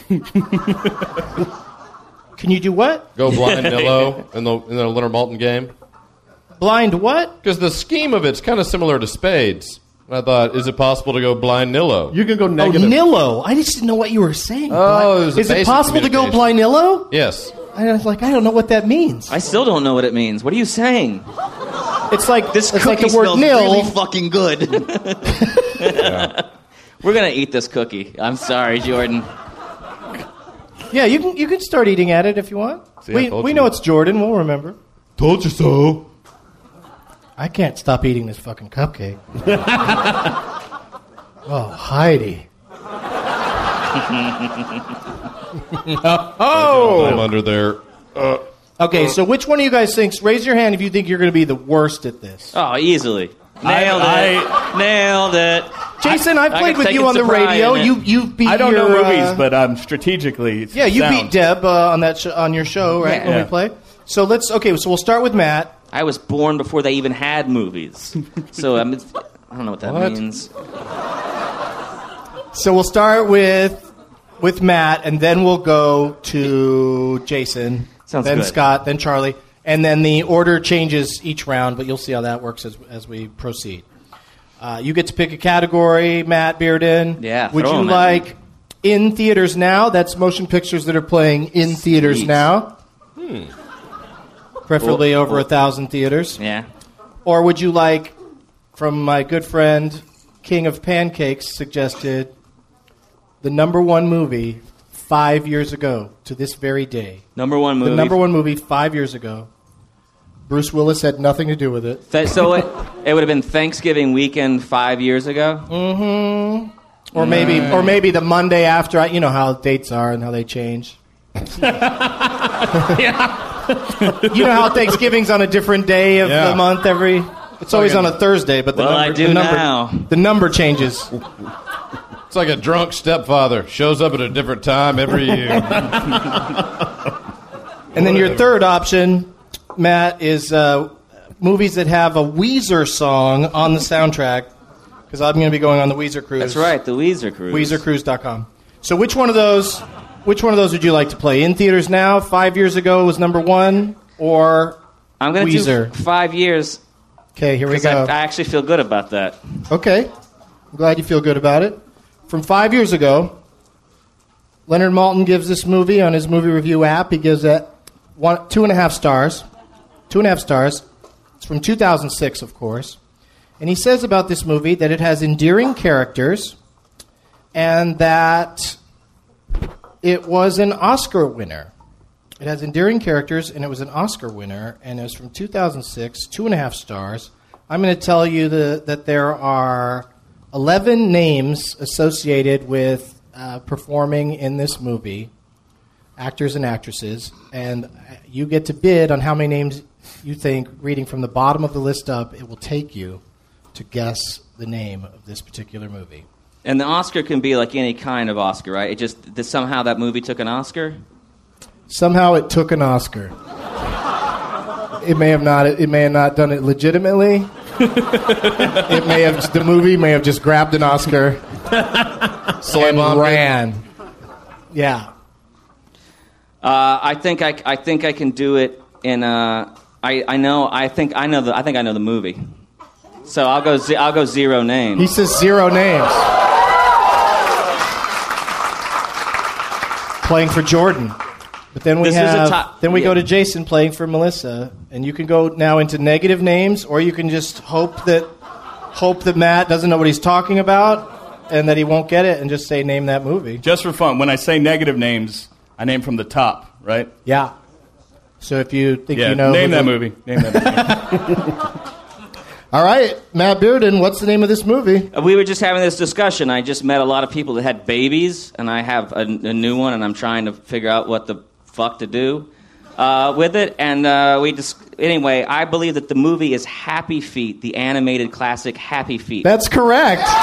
F: Can you do what?
J: Go blind Nillo in the in the Leonard Maltin game?
F: Blind what?
J: Because the scheme of it's kind of similar to spades. And I thought, is it possible to go blind Nillo?
I: You can go
F: Oh,
I: negative.
F: Nillo. I just didn't know what you were saying.
J: Oh, it was a
F: Is it
J: basic
F: possible to go
J: communication.
F: blind Nillo?
J: Yes.
F: I was like, I don't know what that means.
K: I still don't know what it means. What are you saying?
F: It's like
K: This
F: it's
K: cookie
F: like the word
K: smells
F: nil.
K: really fucking good. We're gonna eat this cookie. I'm sorry, Jordan.
F: Yeah, you can you can start eating at it if you want.
J: See, I
F: we
J: told
F: we
J: you.
F: know it's Jordan. We'll remember.
J: Told you so.
F: I can't stop eating this fucking cupcake. Oh, Heidi.
J: Oh! I'm under there.
G: Uh,
F: okay, so which one of you guys thinks? Raise your hand if you think you're going to be the worst at this.
K: Oh, easily. Nailed
G: I,
K: it.
G: I,
K: Nailed it.
F: Jason, I've
K: I
F: played with
K: take
F: you
K: it
F: on the
K: surprise
F: radio.
K: in it.
F: You you beat.
G: I don't
F: your,
G: know movies,
F: uh,
G: but um, strategically, it's
F: yeah, you
G: sound.
F: beat Deb uh, on that sh- on your show, right?
K: Yeah.
F: When
G: Yeah.
F: we play. So let's okay. So we'll start with Matt.
K: I was born before they even had movies. So I'm, I don't know what that
F: What?
K: means.
F: So we'll start with with Matt, and then we'll go to Jason,
K: Sounds
F: then
K: good.
F: Scott, then Charlie, and then the order changes each round. But you'll see how that works as as we proceed. Uh, you get to pick a category, Matt Bearden.
K: Yeah,
F: Would
K: throw
F: you
K: 'em at
F: like in theaters now? That's motion pictures that are playing in theaters
K: Sweet.
F: now.
K: Hmm.
F: Preferably
K: Well,
F: over
K: well-
F: a thousand theaters.
K: Yeah.
F: Or would you like, from my good friend King of Pancakes suggested, the number one movie five years ago to this very day.
K: Number one movie.
F: The number one movie five years ago. Bruce Willis had nothing to do with it.
K: Th- so it, it would have been Thanksgiving weekend five years ago?
F: Mm-hmm. Or maybe, or maybe the Monday after. I- You know how dates are and how they change. You know how Thanksgiving's on a different day of
G: Yeah.
F: the month every. It's always on a Thursday, but the
K: Well, I
F: number,
K: do
F: the number,
K: now.
F: the number changes.
J: It's like a drunk stepfather shows up at a different time every year.
F: And then your third option, Matt, is uh, movies that have a Weezer song on the soundtrack, because I'm going to be going on the Weezer cruise.
K: That's right, the Weezer cruise.
F: Weezer Cruise dot com. So which one of those? Which one of those would you like to play? In theaters now? Five years ago was number one, or
K: I'm going to
F: Weezer?
K: do five years.
F: Okay, here we
K: Because I,
F: go.
K: I actually feel good about that.
F: Okay, I'm glad you feel good about it. From five years ago, Leonard Maltin gives this movie on his movie review app. He gives it one, two and a half stars. Two and a half stars. It's from two thousand six, of course. And he says about this movie that it has endearing characters and that it was an Oscar winner. It has endearing characters, and it was an Oscar winner, and it was from two thousand six, two and a half stars. I'm going to tell you the, that there are eleven names associated with uh, performing in this movie, actors and actresses, and you get to bid on how many names you think, reading from the bottom of the list up, it will take you to guess the name of this particular movie.
K: And the Oscar can be like any kind of Oscar, right? It just that somehow that movie took an Oscar.
F: Somehow it took an Oscar. It may have not. It may have not done it legitimately. It may have. The movie may have just grabbed an Oscar and ran. Yeah.
K: Uh, I think I, I think I can do it in. Uh, I I know. I think I know the. I think I know the movie. So I'll go. Ze- I'll go zero names.
F: He says zero names. Playing for Jordan. But then we
K: This is a
F: have.
K: top-
F: then we
K: yeah.
F: go to Jason playing for Melissa, and you can go now into negative names, or you can just hope that hope that Matt doesn't know what he's talking about, and that he won't get it, and just say name that movie.
G: Just for fun, when I say negative names, I name from the top, right?
F: Yeah. So if you think
G: Yeah,
F: you know,
G: name
F: who
G: that
F: the-
G: movie. Name that movie.
F: All right, Matt Bearden, what's the name of this movie?
K: We were just having this discussion. I just met a lot of people that had babies, and I have a, a new one, and I'm trying to figure out what the fuck to do uh, with it. And uh, we just anyway, I believe that the movie is Happy Feet, the animated classic Happy Feet.
F: That's correct.
J: Nice.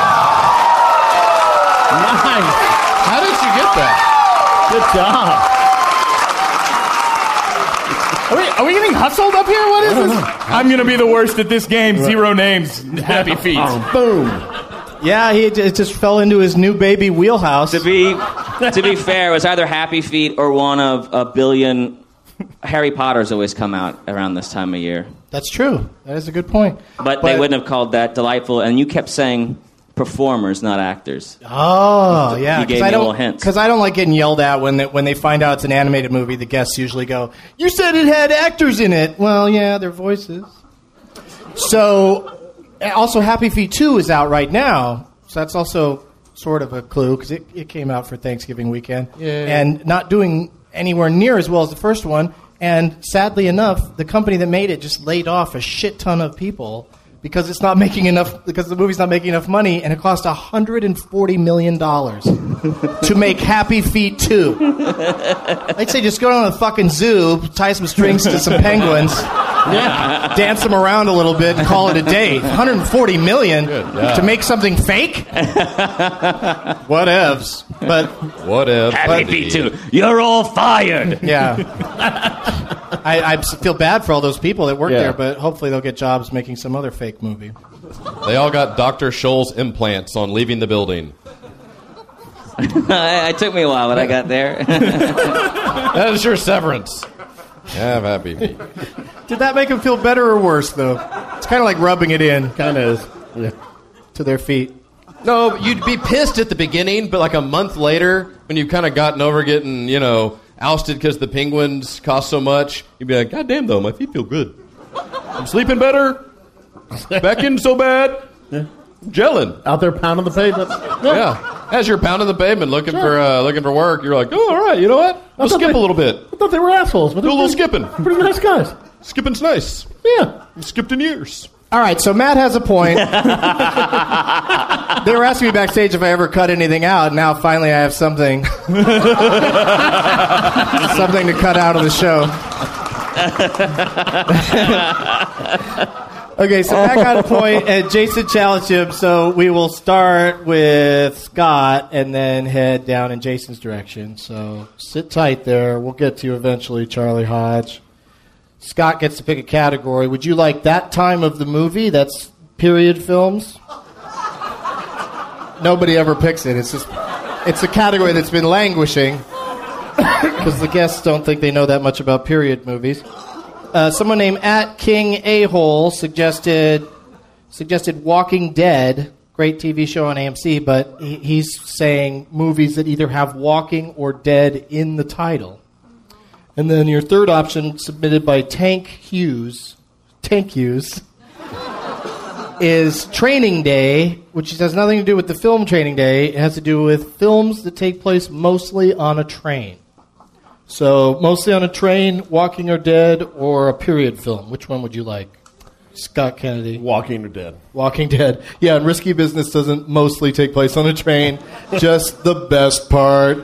J: How did you get that?
I: Good job.
G: Are we, are we getting hustled up here? What is this? I'm going to be the worst at this game. Zero names. Happy feet.
F: Boom. Yeah, he it just fell into his new baby wheelhouse.
K: To be to be fair, it was either Happy Feet or one of a billion. Harry Potter's always come out around this time of year.
F: That's true. That is a good point.
K: But, they wouldn't have called that delightful. And you kept saying performers, not actors.
F: Oh, yeah.
K: You gave
F: 'cause
K: me
F: I
K: a
F: don't,
K: little hint.
F: Because I don't like getting yelled at when they, when they find out it's an animated movie. The guests usually go, "You said it had actors in it." Well, yeah, their voices. So, also Happy Feet two is out right now. So that's also sort of a clue, because it, it came out for Thanksgiving weekend.
J: Yeah.
F: And not doing anywhere near as well as the first one. And sadly enough, the company that made it just laid off a shit ton of people because it's not making enough, because the movie's not making enough money, and it cost one hundred forty million dollars to make Happy Feet two. I'd say just go down to the fucking zoo, tie some strings to some penguins, yeah, dance them around a little bit, and call it a day. one hundred forty million dollars yeah. to make something fake? Whatevs. But
J: Whatevs.
K: Happy Feet two. You're all fired.
F: Yeah. I, I feel bad for all those people that work
J: Yeah.
F: there, but hopefully they'll get jobs making some other fake movie.
J: They all got Doctor Scholl's implants on leaving the building.
K: It took me a while, but I got there.
J: That is your severance. Have Happy Feet.
F: Did that make them feel better or worse, though? It's kind of like rubbing it in.
I: Kind of is.
F: Yeah. To their feet.
J: No, you'd be pissed at the beginning, but like a month later, when you've kind of gotten over getting, you know, ousted because the penguins cost so much, you'd be like, God damn, though, my feet feel good. I'm sleeping better. Back in so bad.
I: Yeah.
J: I'm gelling.
I: Out there pounding the pavement.
J: Yeah. yeah. As you're pounding the pavement looking sure. for uh, looking for work, you're like, oh, all right, you know what? We'll skip
I: they,
J: a little bit.
I: I thought they were assholes. But
J: Do a little
I: pretty,
J: skipping.
I: Pretty nice guys.
J: Skipping's nice.
I: Yeah.
J: I've skipped in years.
F: All right, so Matt has a point. They were asking me backstage if I ever cut anything out. Now, finally, I have something. something to cut out of the show. Okay, so Matt got a point, and Jason challenged him, so we will start with Scott and then head down in Jason's direction. So sit tight there. We'll get to you eventually, Charlie Hodge. Scott gets to pick a category. Would you like that time of the movie? That's period films. Nobody ever picks it. It's just, it's a category that's been languishing because the guests don't think they know that much about period movies. Uh, someone named at King A-Hole suggested suggested Walking Dead, great T V show on A M C, but he, he's saying movies that either have walking or dead in the title. And then your third option, submitted by Tank Hughes, Tank Hughes, is Training Day, which has nothing to do with the film Training Day. It has to do with films that take place mostly on a train. So, mostly on a train, Walking or Dead, or a period film. Which one would you like? Scott Kennedy.
I: Walking or Dead.
F: Walking Dead. Yeah, and Risky Business doesn't mostly take place on a train. Just the best part.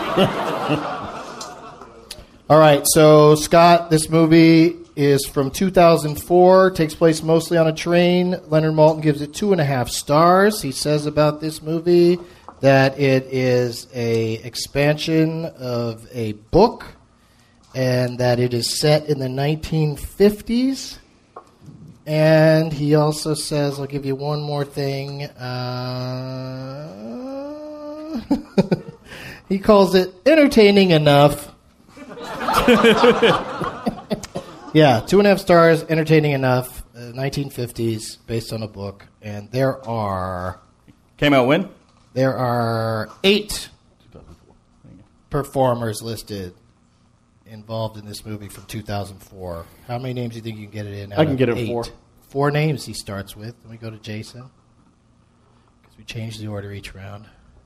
F: All right, so Scott, this movie is from two thousand four, takes place mostly on a train. Leonard Maltin gives it two and a half stars. He says about this movie that it is a expansion of a book and that it is set in the nineteen fifties. And he also says, I'll give you one more thing. Uh, he calls it entertaining enough. Yeah, two and a half stars, entertaining enough, uh, nineteen fifties, based on a book. And there are...
G: Came out when?
F: There are eight performers listed involved in this movie from two thousand four. How many names do you think you can get it in?
I: I can get it
F: eight?
I: four.
F: Four names he starts with. Then we go to Jason, because we changed the order each round.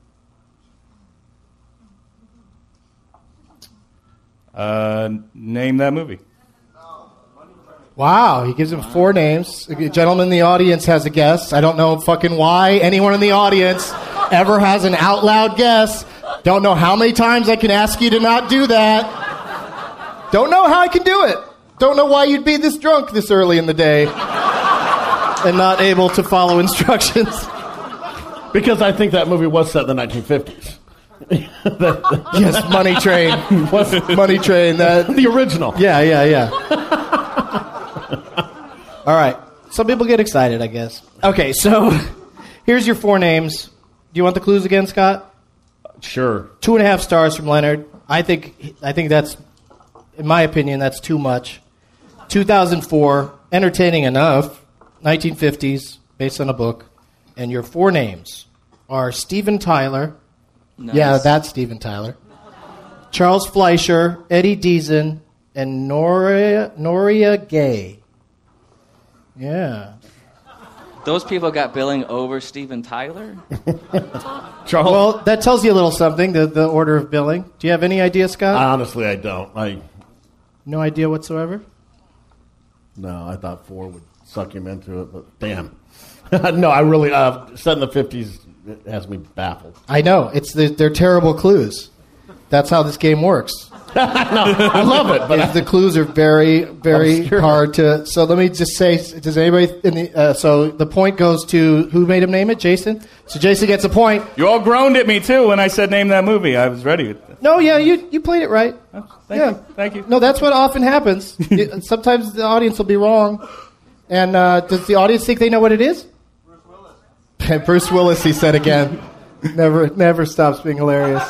G: Uh, name that movie.
F: Wow, he gives him four names. A gentleman in the audience has a guess. I don't know fucking why anyone in the audience ever has an out loud guess. Don't know how many times I can ask you to not do that. Don't know how I can do it. Don't know why you'd be this drunk this early in the day and not able to follow instructions.
I: Because I think that movie was set in the nineteen fifties.
F: Yes, Money Train. Money Train. That
I: the original.
F: Yeah, yeah, yeah. All right. Some people get excited, I guess. Okay, so here's your four names. Do you want the clues again, Scott?
I: Sure.
F: Two and a half stars from Leonard. I think I think that's, in my opinion, that's too much. two thousand four, entertaining enough. nineteen fifties, based on a book. And your four names are Steven Tyler.
K: Nice.
F: Yeah, that's Steven Tyler. Charles Fleischer, Eddie Deason, and Noria, Noria Gay. Yeah.
K: Those people got billing over Steven Tyler?
F: Charles. Well, that tells you a little something, the, the order of billing. Do you have any idea, Scott?
I: Honestly, I don't. I
F: No idea whatsoever?
I: No, I thought four would suck him into it, but damn. No, I really, uh, set in the fifties it has me baffled.
F: I know. It's the, they're terrible clues. That's how this game works.
I: No, I love it, but
F: I, the clues are very, very
I: obscure.
F: hard to. So let me just say, does anybody in the? Uh, so the point goes to who made him name it, Jason. So Jason gets a point.
G: You all groaned at me too when I said name that movie. I was ready.
F: No, yeah, you you played it right.
G: Thank
F: yeah,
G: you. Thank you.
F: No, that's what often happens. It- sometimes the audience will be wrong. And uh, does the audience think they know what it is? Bruce Willis. Bruce Willis, he said again. Never, never stops being hilarious.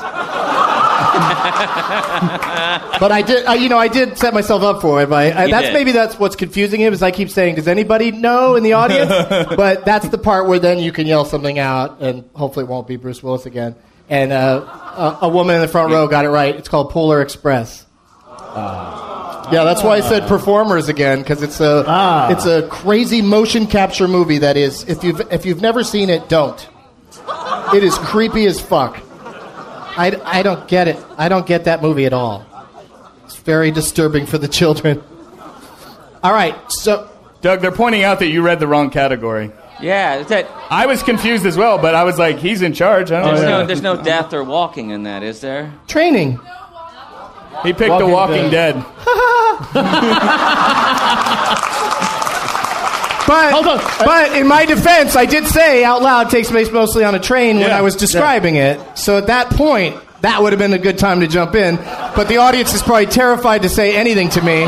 F: But I did, uh, you know, I did set myself up for it. By, I,
K: You
F: that's
K: did.
F: maybe that's what's confusing him. Is I keep saying, "Does anybody know in the audience?" But that's the part where then you can yell something out, and hopefully it won't be Bruce Willis again. And uh, a, a woman in the front row got it right. It's called Polar Express. Uh, yeah, that's why I said performers again, because it's a
I: Ah.
F: it's a crazy motion capture movie. That is, if you've if you've never seen it, don't. It is creepy as fuck. I, I don't get it. I don't get that movie at all. It's very disturbing for the children. All right, so
G: Doug, they're pointing out that you read the wrong category.
K: Yeah, that.
G: I was confused as well, but I was like, he's in charge. I don't
K: There's
G: know.
K: no, there's no death or walking in that, is there?
F: training.
G: He picked
I: Walking
G: The Walking
I: Dead.
G: Dead.
F: But,
I: Hold on.
F: but in my defense, I did say out loud takes place mostly on a train when
G: Yeah.
F: I was describing it. So at that point, that would have been a good time to jump in. But the audience is probably terrified to say anything to me.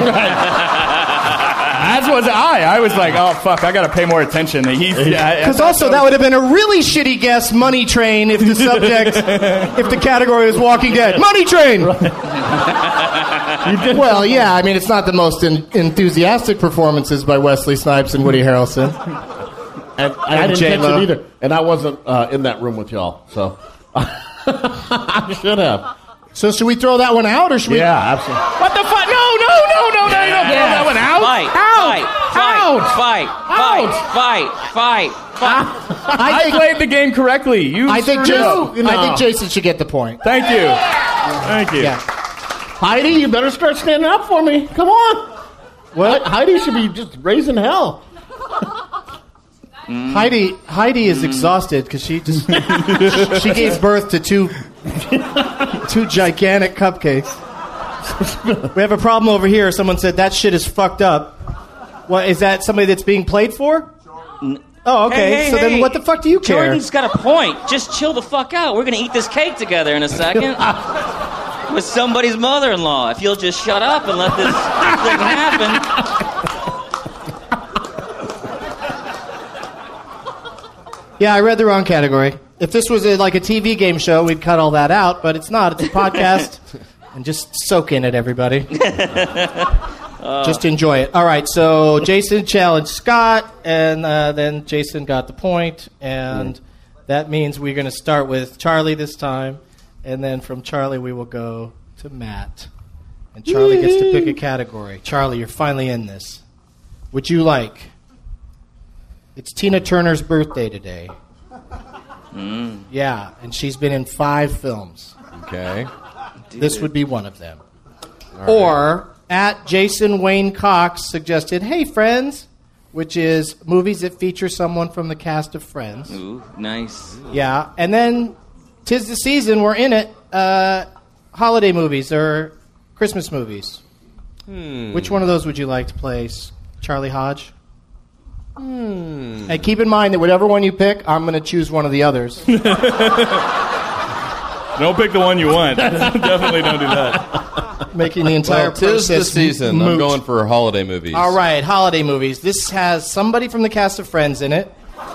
G: As was I. I was like, oh, fuck, I got to pay more attention. He's
F: Because also that would have been a really shitty guess, Money Train, if the subject, if the category was Walking Dead. Money Train! Well, yeah, I mean, it's not the most en- enthusiastic performances by Wesley Snipes and Woody Harrelson.
I: And I
F: And
I: didn't catch
F: J-Lo.
I: it either. And I wasn't uh, in that room with y'all, so I should have.
F: So should we throw that one out, or should we...
I: Yeah, absolutely.
G: What the fuck? No, no, no, no, no, you don't throw that one out.
K: Fight, fight, fight, fight, fight, fight, fight, fight.
G: I, played the game correctly. You
F: I think,
G: screwed
F: Jason,
G: up.
F: I think Jason should get the point.
G: Thank you. Thank you.
F: Yeah.
I: Heidi, you better start standing up for me. Come on.
F: What?
I: Heidi should be just raising hell.
F: Heidi Heidi is exhausted because she just she gave birth to two two gigantic cupcakes. We have a problem over here. Someone said that shit is fucked up. What is that? Somebody that's being played for? Oh, okay.
K: Hey, hey,
F: so then,
K: hey.
F: what the fuck do you care?
K: Jordan's got a point. Just chill the fuck out. We're gonna eat this cake together in a second with somebody's mother-in-law. If you'll just shut up and let this thing happen.
F: Yeah, I read the wrong category. If this was a, like a T V game show, we'd cut all that out, but it's not. It's a podcast. And just soak in it, everybody. Just enjoy it. All right, so Jason challenged Scott, and uh, then Jason got the point, and that means we're going to start with Charlie this time, and then from Charlie we will go to Matt. And Charlie gets to pick a category. Charlie, you're finally in this. Would you like... It's Tina Turner's birthday today.
K: Mm.
F: Yeah, and she's been in five films.
J: Okay.
F: This would be one of them. Or, at Jason Wayne Cox suggested, Hey Friends, which is movies that feature someone from the cast of Friends.
K: Ooh, nice.
F: Yeah, and then, 'tis the season, we're in it, uh, holiday movies or Christmas movies.
J: Hmm.
F: Which one of those would you like to play, Charlie Hodge?
J: Hmm.
F: And keep in mind that whatever one you pick, I'm going to choose one of the others.
G: Don't pick the one you want. Definitely don't do that.
F: Making the entire
J: Well, tis the
F: process
J: season.
F: moot.
J: I'm going for holiday movies.
F: All right, holiday movies. This has somebody from the cast of Friends in it.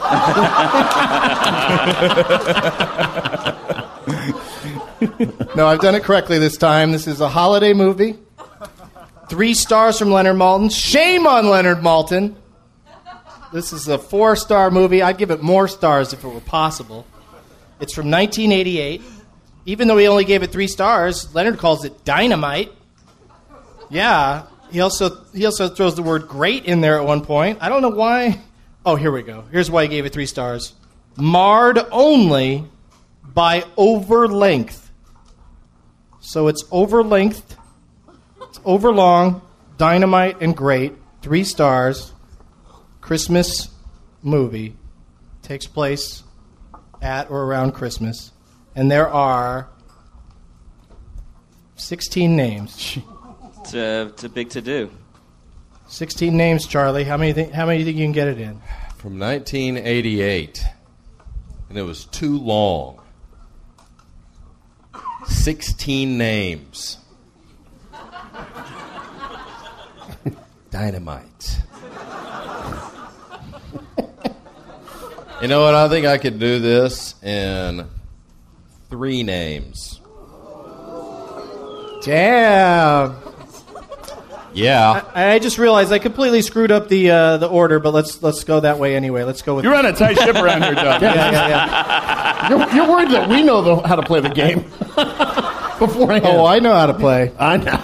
F: No, I've done it correctly this time. This is a holiday movie. Three stars from Leonard Maltin. Shame on Leonard Maltin. This is a four-star movie. I'd give it more stars if it were possible. It's from nineteen eighty-eight. Even though he only gave it three stars, Leonard calls it dynamite. Yeah. He also he also throws the word great in there at one point. I don't know why. Oh, here we go. Here's why he gave it three stars. Marred only by over-length. So it's over-length, it's over-long, dynamite, and great. Three stars. Christmas movie takes place at or around Christmas, and there are sixteen names.
K: It's a, it's a big to-do.
F: sixteen names, Charlie. How many? Th- how many do you think you can get it in?
J: From nineteen eighty-eight, and it was too long. sixteen names. Dynamite. You know what? I think I could do this in three names.
F: Damn.
J: Yeah.
F: I, I just realized I completely screwed up the uh, the order, but let's let's go that way anyway. Let's go with.
G: You run a tight ship around here, Doug.
F: yeah, yeah, yeah.
I: You're, you're worried that we know the, how to play the game beforehand.
F: Oh, I know how to play.
I: I know.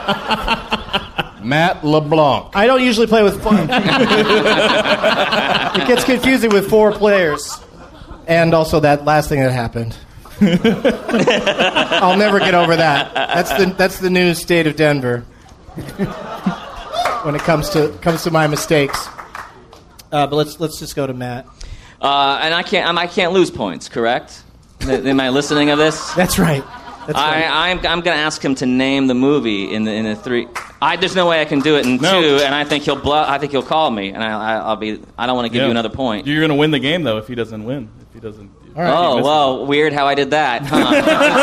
J: Matt LeBlanc.
F: I don't usually play with fun. It gets confusing with four players, and also that last thing that happened. I'll never get over that. That's the that's the new state of Denver when it comes to comes to my mistakes. Uh, but let's let's just go to Matt.
K: Uh, and I can't I'm, I can't lose points, correct? Am I listening of this?
F: That's right. That's
K: I,
F: right.
K: I'm I'm going to ask him to name the movie in the in the three. I there's no way I can do it in
G: No.
K: two, and I think he'll blu- I think he'll call me, and I, I I'll be I don't want to give
G: Yeah.
K: you another point.
G: You're going to win the game, though, if he doesn't win. If he doesn't.
K: Oh, well, weird how I did that, huh?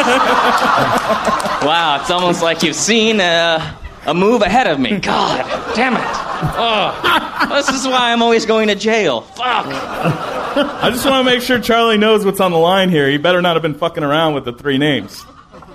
K: Wow, it's almost like you've seen a, a move ahead of me. God damn it. Oh, this is why I'm always going to jail. Fuck.
G: I just want to make sure Charlie knows what's on the line here. He better not have been fucking around with the three names.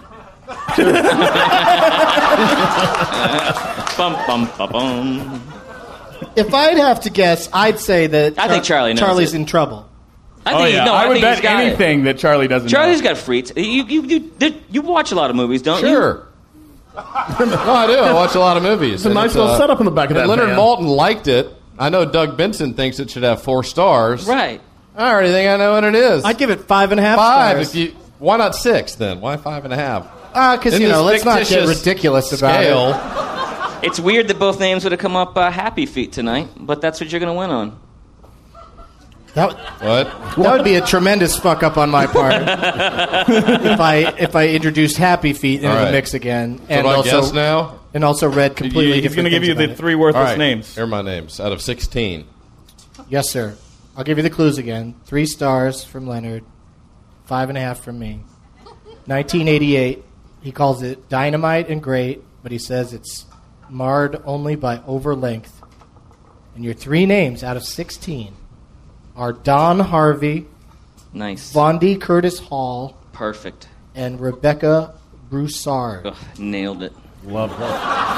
K: Bum, bum, bum, bum.
F: If I'd have to guess, I'd say that
K: I think Charlie knows
F: Charlie's
K: it.
F: in trouble.
K: I
G: Oh,
K: think,
G: yeah.
K: no,
G: I
K: I
G: would
K: think
G: bet
K: he's got
G: anything that Charlie doesn't
K: it. Charlie's
G: know.
K: got freaks. You, you, you, you watch a lot of movies, don't you?
J: Sure. No, I do. I watch a lot of movies.
I: It's a
J: And
I: nice little
J: uh,
I: setup in the back of
J: and
I: that
J: Leonard
I: van.
J: Maltin liked it. I know Doug Benson thinks it should have four stars.
K: Right.
J: I already think I know what it is.
F: I'd give it five and a half
J: Five.
F: stars.
J: If you, why not six then? Why five and a half?
F: Ah, because,
J: In
F: you know,
J: this
F: let's not get
J: fictitious
F: ridiculous about
J: scale.
F: it.
K: It's weird that both names would have come up uh, Happy Feet tonight, but that's what you're going to win on.
F: That,
J: What?
F: that would be a tremendous fuck up on my part if I if I introduced Happy Feet into
J: All
F: the
J: right.
F: mix again,
J: So
F: and
J: do I
F: also
J: guess now?
F: and also read completely
G: He's
F: different
G: going to give you
F: things
G: the
F: about it.
G: three
J: All
G: worthless
J: right.
G: names.
J: Here are my names out of sixteen.
F: Yes, sir. I'll give you the clues again. Three stars from Leonard, five and a half from me. nineteen eighty-eight. He calls it dynamite and great, but he says it's marred only by over length. And your three names out of sixteen are Don Harvey,
K: Nice.
F: Vondi Curtis Hall,
K: Perfect.
F: and Rebecca Broussard.
K: Ugh, nailed it.
I: Love her.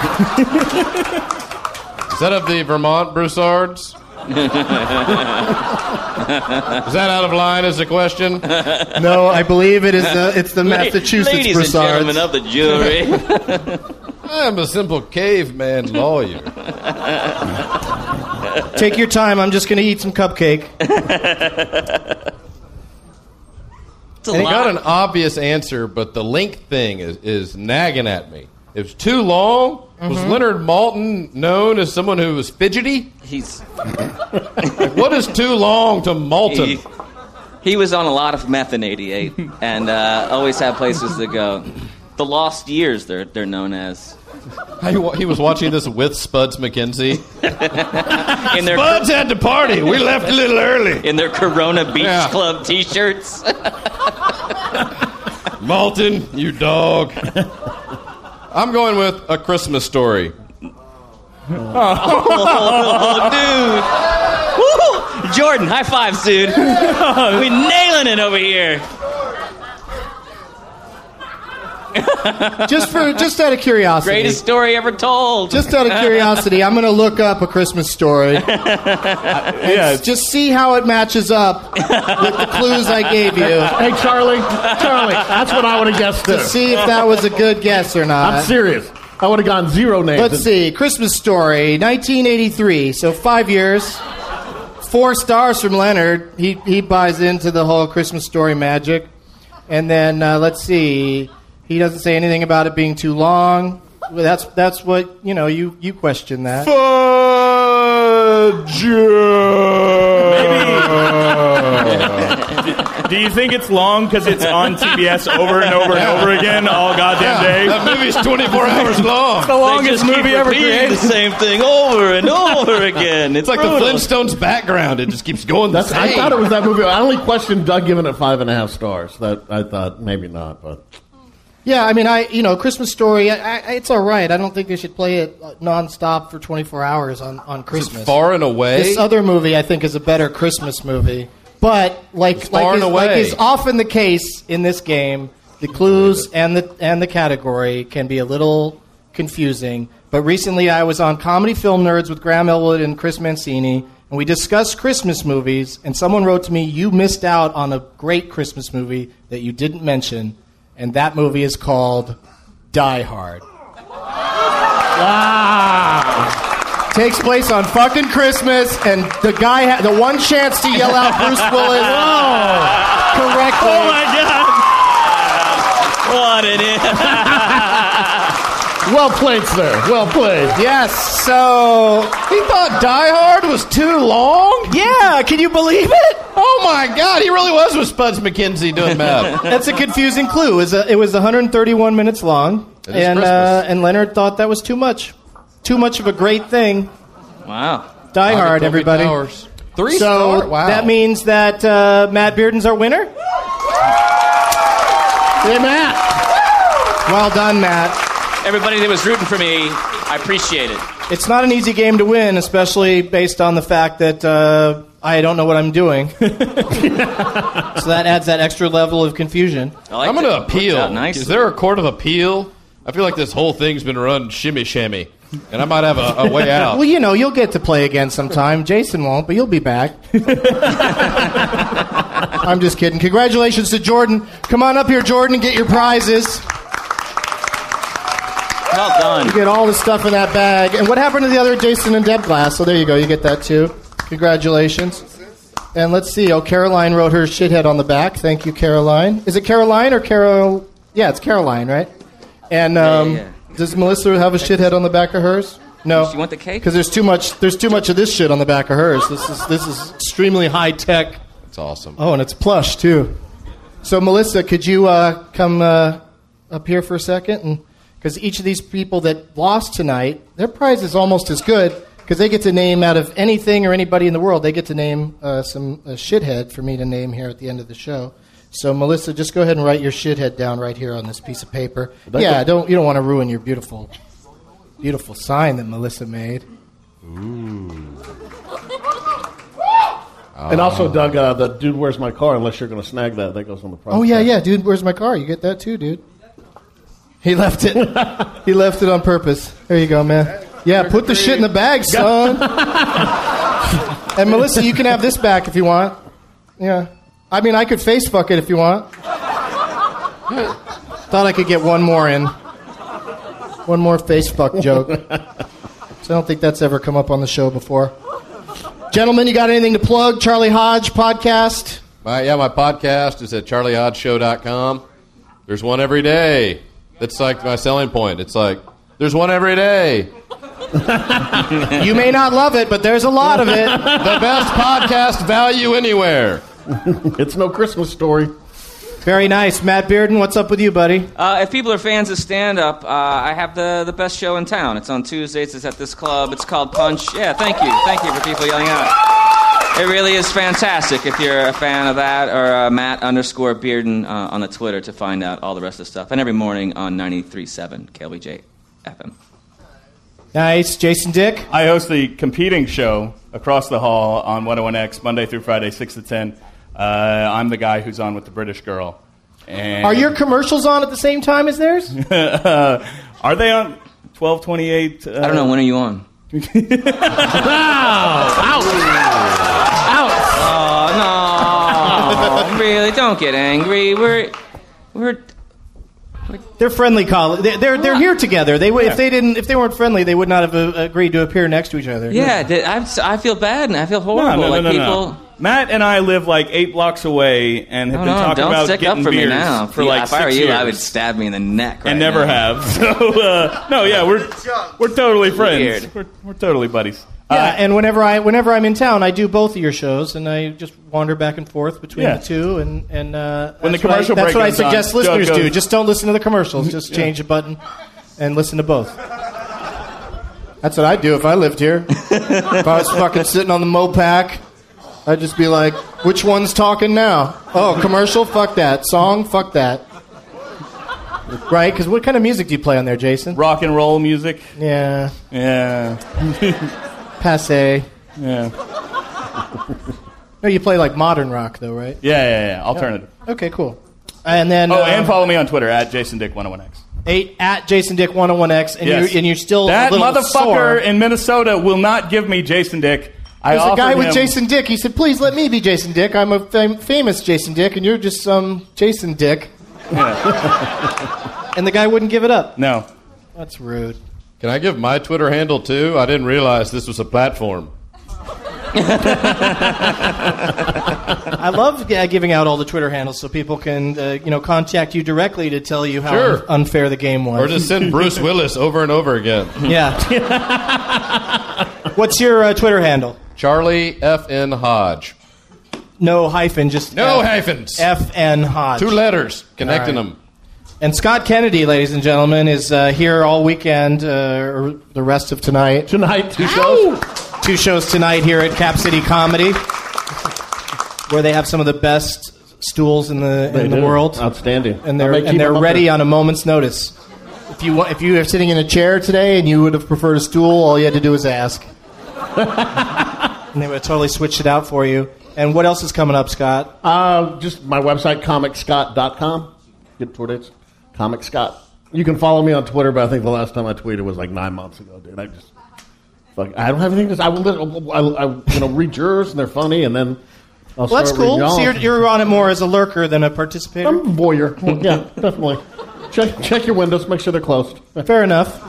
J: Is that of the Vermont Broussards? Is that out of line as a question?
F: No, I believe it is the it's the Massachusetts
K: Ladies
F: Broussards.
K: and gentlemen of the jury.
J: I'm a simple caveman lawyer.
F: Take your time. I'm just going to eat some cupcake.
K: It's a
J: And he
K: lot.
J: got an obvious answer, but the length thing is, is nagging at me. It was too long. Was Leonard Maltin known as someone who was fidgety?
K: He's
J: Like, what is too long to Maltin?
K: he, he was on a lot of meth in eighty-eight, and uh, always had places to go. The Lost Years, they're they're known as.
J: He wa- he was watching this with Spuds McKenzie.
K: In their
J: Spuds had to party. We left a little early.
K: in their Corona Beach
J: Yeah.
K: Club T-shirts.
J: Maltin, you dog. I'm going with A Christmas Story.
K: Oh, dude. Woo! Jordan, high fives, dude. We nailing it over here.
F: Just for just out of curiosity.
K: Greatest story ever told.
F: Just out of curiosity, I'm going to look up A Christmas Story.
G: Yeah,
F: And just see how it matches up with the clues I gave you
I: Hey, Charlie. Charlie, that's what I would have guessed too.
F: to see if that was a good guess or not.
I: I'm serious. I would have gone zero names.
F: Let's see. Christmas Story, nineteen eighty-three. So five years. Four stars from Leonard. He he buys into the whole Christmas Story magic. And then uh, let's see. He doesn't say anything about it being too long. Well, that's that's what you know. You you question that.
G: Do you think it's long because it's on T B S over and over and over again all goddamn day?
J: That movie's twenty-four hours long.
G: It's the longest movie ever created.
K: The same thing over and over again. It's,
J: It's like
K: brutal.
J: the Flintstones background. It just keeps going the
I: That's, I
J: same.
I: thought it was that movie. I only questioned Doug giving it five and a half stars. That I thought maybe not, but
F: Yeah, I mean, I you know, Christmas Story, I, I, it's all right. I don't think they should play it nonstop for twenty-four hours on, on Christmas.
J: Far and Away?
F: This other movie, I think, is a better Christmas movie. But like
J: Far
F: like
J: and
F: is,
J: Away.
F: like is often the case in this game, the clues and the and the category can be a little confusing. But recently, I was on Comedy Film Nerds with Graham Elwood and Chris Mancini, and we discussed Christmas movies. And someone wrote to me, "You missed out on a great Christmas movie that you didn't mention." And that movie is called Die Hard. Wow. Takes place on fucking Christmas, and the guy, ha- the one chance to yell out Bruce Willis correctly.
K: Oh my God! What an idiot!
I: well played, sir. Well played.
F: Yes, so...
J: He thought Die Hard was too long?
F: Yeah, can you believe it?
J: Oh my God, he really was with Spuds McKenzie doing math.
F: That's a confusing clue. It was, a, it was one hundred thirty-one minutes long,
J: It is
F: and
J: Christmas.
F: uh, and Leonard thought that was too much. Too much of a great thing.
K: Wow.
F: Die Hard, everybody.
J: Towers. Three
F: so
J: star? Wow.
F: that means that uh, Matt Bearden's our winner?
I: Hey, Matt.
F: Well done, Matt.
K: Everybody that was rooting for me, I appreciate it.
F: It's not an easy game to win, especially based on the fact that uh, I don't know what I'm doing. So that adds that extra level of confusion.
K: I like
J: I'm going to
K: it. Worked
J: appeal.
K: out nicely.
J: Is there a court of appeal? I feel like this whole thing's been run shimmy shammy, and I might have a, a way out.
F: Well, you know, you'll get to play again sometime. Jason won't, but you'll be back. I'm just kidding. Congratulations to Jordan. Come on up here, Jordan, and get your prizes.
K: Well done.
F: You get all the stuff in that bag. And what happened to the other Jason and Deb glass? So there you go. You get that too. Congratulations. And let's see. Oh, Caroline wrote her shithead on the back. Thank you, Caroline. Is it Caroline or Carol? Yeah, it's Caroline, right? And um,
K: Yeah, yeah,
F: does Melissa have a shithead on the back of hers? No.
K: Do you want the cake?
F: Because there's too much. There's too much of this shit on the back of hers. This is this is extremely high tech.
J: That's awesome.
F: Oh, and it's plush too. So Melissa, could you uh, come uh, up here for a second? And because each of these people that lost tonight, their prize is almost as good because they get to name out of anything or anybody in the world. They get to name uh, some uh, shithead for me to name here at the end of the show. So Melissa, just go ahead and write your shithead down right here on this piece of paper.
I: That
F: yeah,
I: could-
F: don't you don't want to ruin your beautiful, beautiful sign that Melissa made.
I: And also, Doug, uh, the dude, where's my car? Unless you're going to snag that, that goes on the prize.
F: Oh yeah,
I: tag.
F: yeah, dude. Where's my car? You get that too, dude. He left it. He left it on purpose. There you go, man. Yeah, put the shit in the bag, son. And Melissa, you can have this back if you want. Yeah. I mean, I could face fuck it if you want. Thought I could get one more in. One more face fuck joke. So I don't think that's ever come up on the show before. Gentlemen, you got anything to plug? Charlie Hodge podcast?
J: My, yeah, my podcast is at charlie hodge show dot com. There's one every day. That's like my selling point. It's like, there's one every day.
F: You may not love it, but there's a lot of it.
J: The best podcast value anywhere.
I: It's no Christmas Story.
F: Very nice. Matt Bearden, what's up with you, buddy?
K: Uh, if people are fans of stand-up, uh, I have the, the best show in town. It's on Tuesdays. It's at this club. It's called Punch. Yeah, thank you. Thank you for people yelling out. It really is fantastic if you're a fan of that, or uh, Matt underscore Bearden uh, on the Twitter to find out all the rest of the stuff. And every morning on ninety-three point seven K L B J F M.
F: Nice. Jason Dick?
G: I host the competing show across the hall on one oh one X Monday through Friday, six to ten. Uh, I'm the guy who's on with the British girl. And
F: Are your commercials on at the same time as theirs?
G: uh, are they on twelve twenty-eight? Uh,
K: I don't know. When are you on? Oh, no. Really, don't get angry. We're... We're...
F: They're friendly colleagues. They're, they're they're here together. They would if they didn't if they weren't friendly, they would not have uh, agreed to appear next to each other.
K: Yeah, th- I'm, s- I feel bad and I feel
G: No,
K: horrible.
G: no, no,
K: like
G: no,
K: people...
G: no. Matt and I live like eight blocks away and have
K: No,
G: been
K: no,
G: talking
K: don't
G: about
K: stick
G: getting
K: up for
G: beers
K: me now.
G: for
K: If
G: like
K: if I were
G: six
K: you,
G: years.
K: I would stab me in the neck right
G: and never
K: now.
G: have. So uh, no, yeah, we're we're totally friends.
K: Weird.
G: We're we're totally buddies.
F: Yeah, and whenever I whenever I'm in town, I do both of your shows, and I just wander back and forth between
G: Yeah.
F: the two. And and uh,
G: When the
F: that's what I-
G: commercial
F: that's
G: break
F: what I
G: comes on,
F: suggest
G: Joe
F: listeners
G: goes-
F: do. Just don't listen to the commercials. Just change a button and listen to both. That's what I'd do if I lived here. If I was fucking sitting on the Mopac, I'd just be like, which one's talking now? Oh, commercial? Fuck that. Song? Fuck that. Right? Because what kind of music do you play on there, Jason?
G: Rock and roll music.
F: Yeah.
G: Yeah.
F: Passe.
G: Yeah.
F: No, you play like modern rock, though, right?
G: Yeah, yeah, yeah. Alternative.
F: Okay, cool. And then...
G: Oh,
F: uh,
G: and follow me on Twitter, at Jason Dick one oh one X.
F: Eight at Jason Dick one oh one X, and,
G: Yes.
F: you're, and you're still
G: That
F: a little
G: motherfucker
F: sore.
G: in Minnesota will not give me Jason Dick. I
F: There's a guy
G: offered
F: with
G: him-
F: Jason Dick. He said, please let me be Jason Dick. I'm a fam- famous Jason Dick, and you're just some Jason Dick. And the guy wouldn't give it up.
G: No.
F: That's rude.
J: Can I give my Twitter handle too? I didn't realize this was a platform.
F: I love uh, giving out all the Twitter handles so people can, uh, you know, contact you directly to tell you how
J: Sure.
F: un- unfair the game was.
J: Or just send Bruce Willis over and over again.
F: Yeah. What's your uh, Twitter handle?
J: Charlie F N Hodge.
F: No hyphen, just
J: No
F: F-
J: hyphens.
F: F N Hodge.
J: Two letters, connecting
F: All right.
J: them.
F: And Scott Kennedy, ladies and gentlemen, is uh, here all weekend, uh, or the rest of tonight.
I: Tonight, two shows.
F: Two shows tonight here at Cap City Comedy, where they have some of the best stools in the
I: They
F: in the
I: do.
F: world.
I: Outstanding.
F: And they're
I: I may keep
F: and they're
I: them up
F: ready
I: there.
F: on a moment's notice. If you want, if you are sitting in a chair today and you would have preferred a stool, all you had to do was ask, and they would have totally switched it out for you. And what else is coming up, Scott?
I: Uh, just my website, comic scott dot com. Get tour dates. Comic Scott. You can follow me on Twitter, but I think the last time I tweeted was like nine months ago, dude. I just, fuck, I don't have anything to say. I will, I, I, you know, read yours, and they're funny, and then I'll
F: Well, that's
I: start reading
F: cool.
I: y'all.
F: So you're, you're on it more as a lurker than a participator.
I: I'm a voyeur. Well, yeah, definitely. Check, check your windows. Make sure they're closed.
F: Fair enough.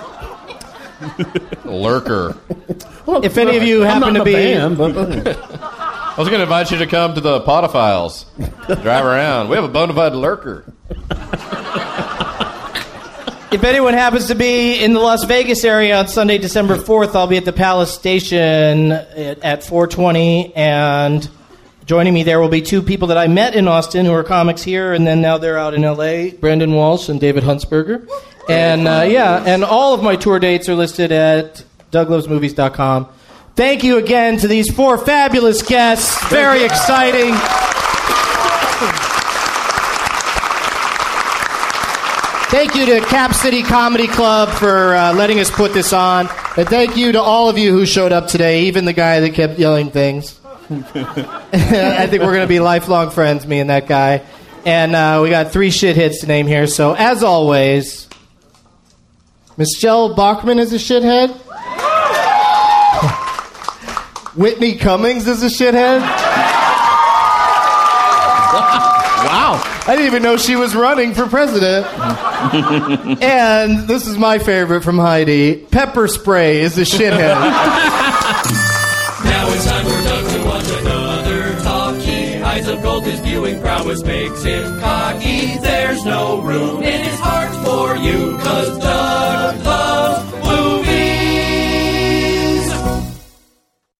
J: Lurker.
I: Well,
F: If any of you
I: I'm
F: happen
I: not
F: to
I: in a
F: be-
I: band, but,
J: I was going to invite you to come to the Podophiles. Drive around. We have a bona fide lurker.
F: If anyone happens to be in the Las Vegas area on Sunday, December fourth, I'll be at the Palace Station at, at four twenty, and joining me there will be two people that I met in Austin who are comics here, and then now they're out in L A, Brendan Walsh and David Huntsberger. And, uh, yeah, and all of my tour dates are listed at doug loves movies dot com. Thank you again to these four fabulous guests. Very exciting. Thank you to Cap City Comedy Club for uh, letting us put this on. And thank you to all of you who showed up today, even the guy that kept yelling things. I think we're going to be lifelong friends, me and that guy. And uh, we got three shit hits to name here. So, as always, Michelle Bachmann is a shithead. Whitney Cummings is a shithead. Wow. I didn't even know she was running for president. And this is my favorite from Heidi. Pepper spray is a shithead.
E: Now it's time for Doug to watch another talkie. Eyes of gold, his viewing prowess makes him cocky. There's no room in his heart for you, 'cause Doug loves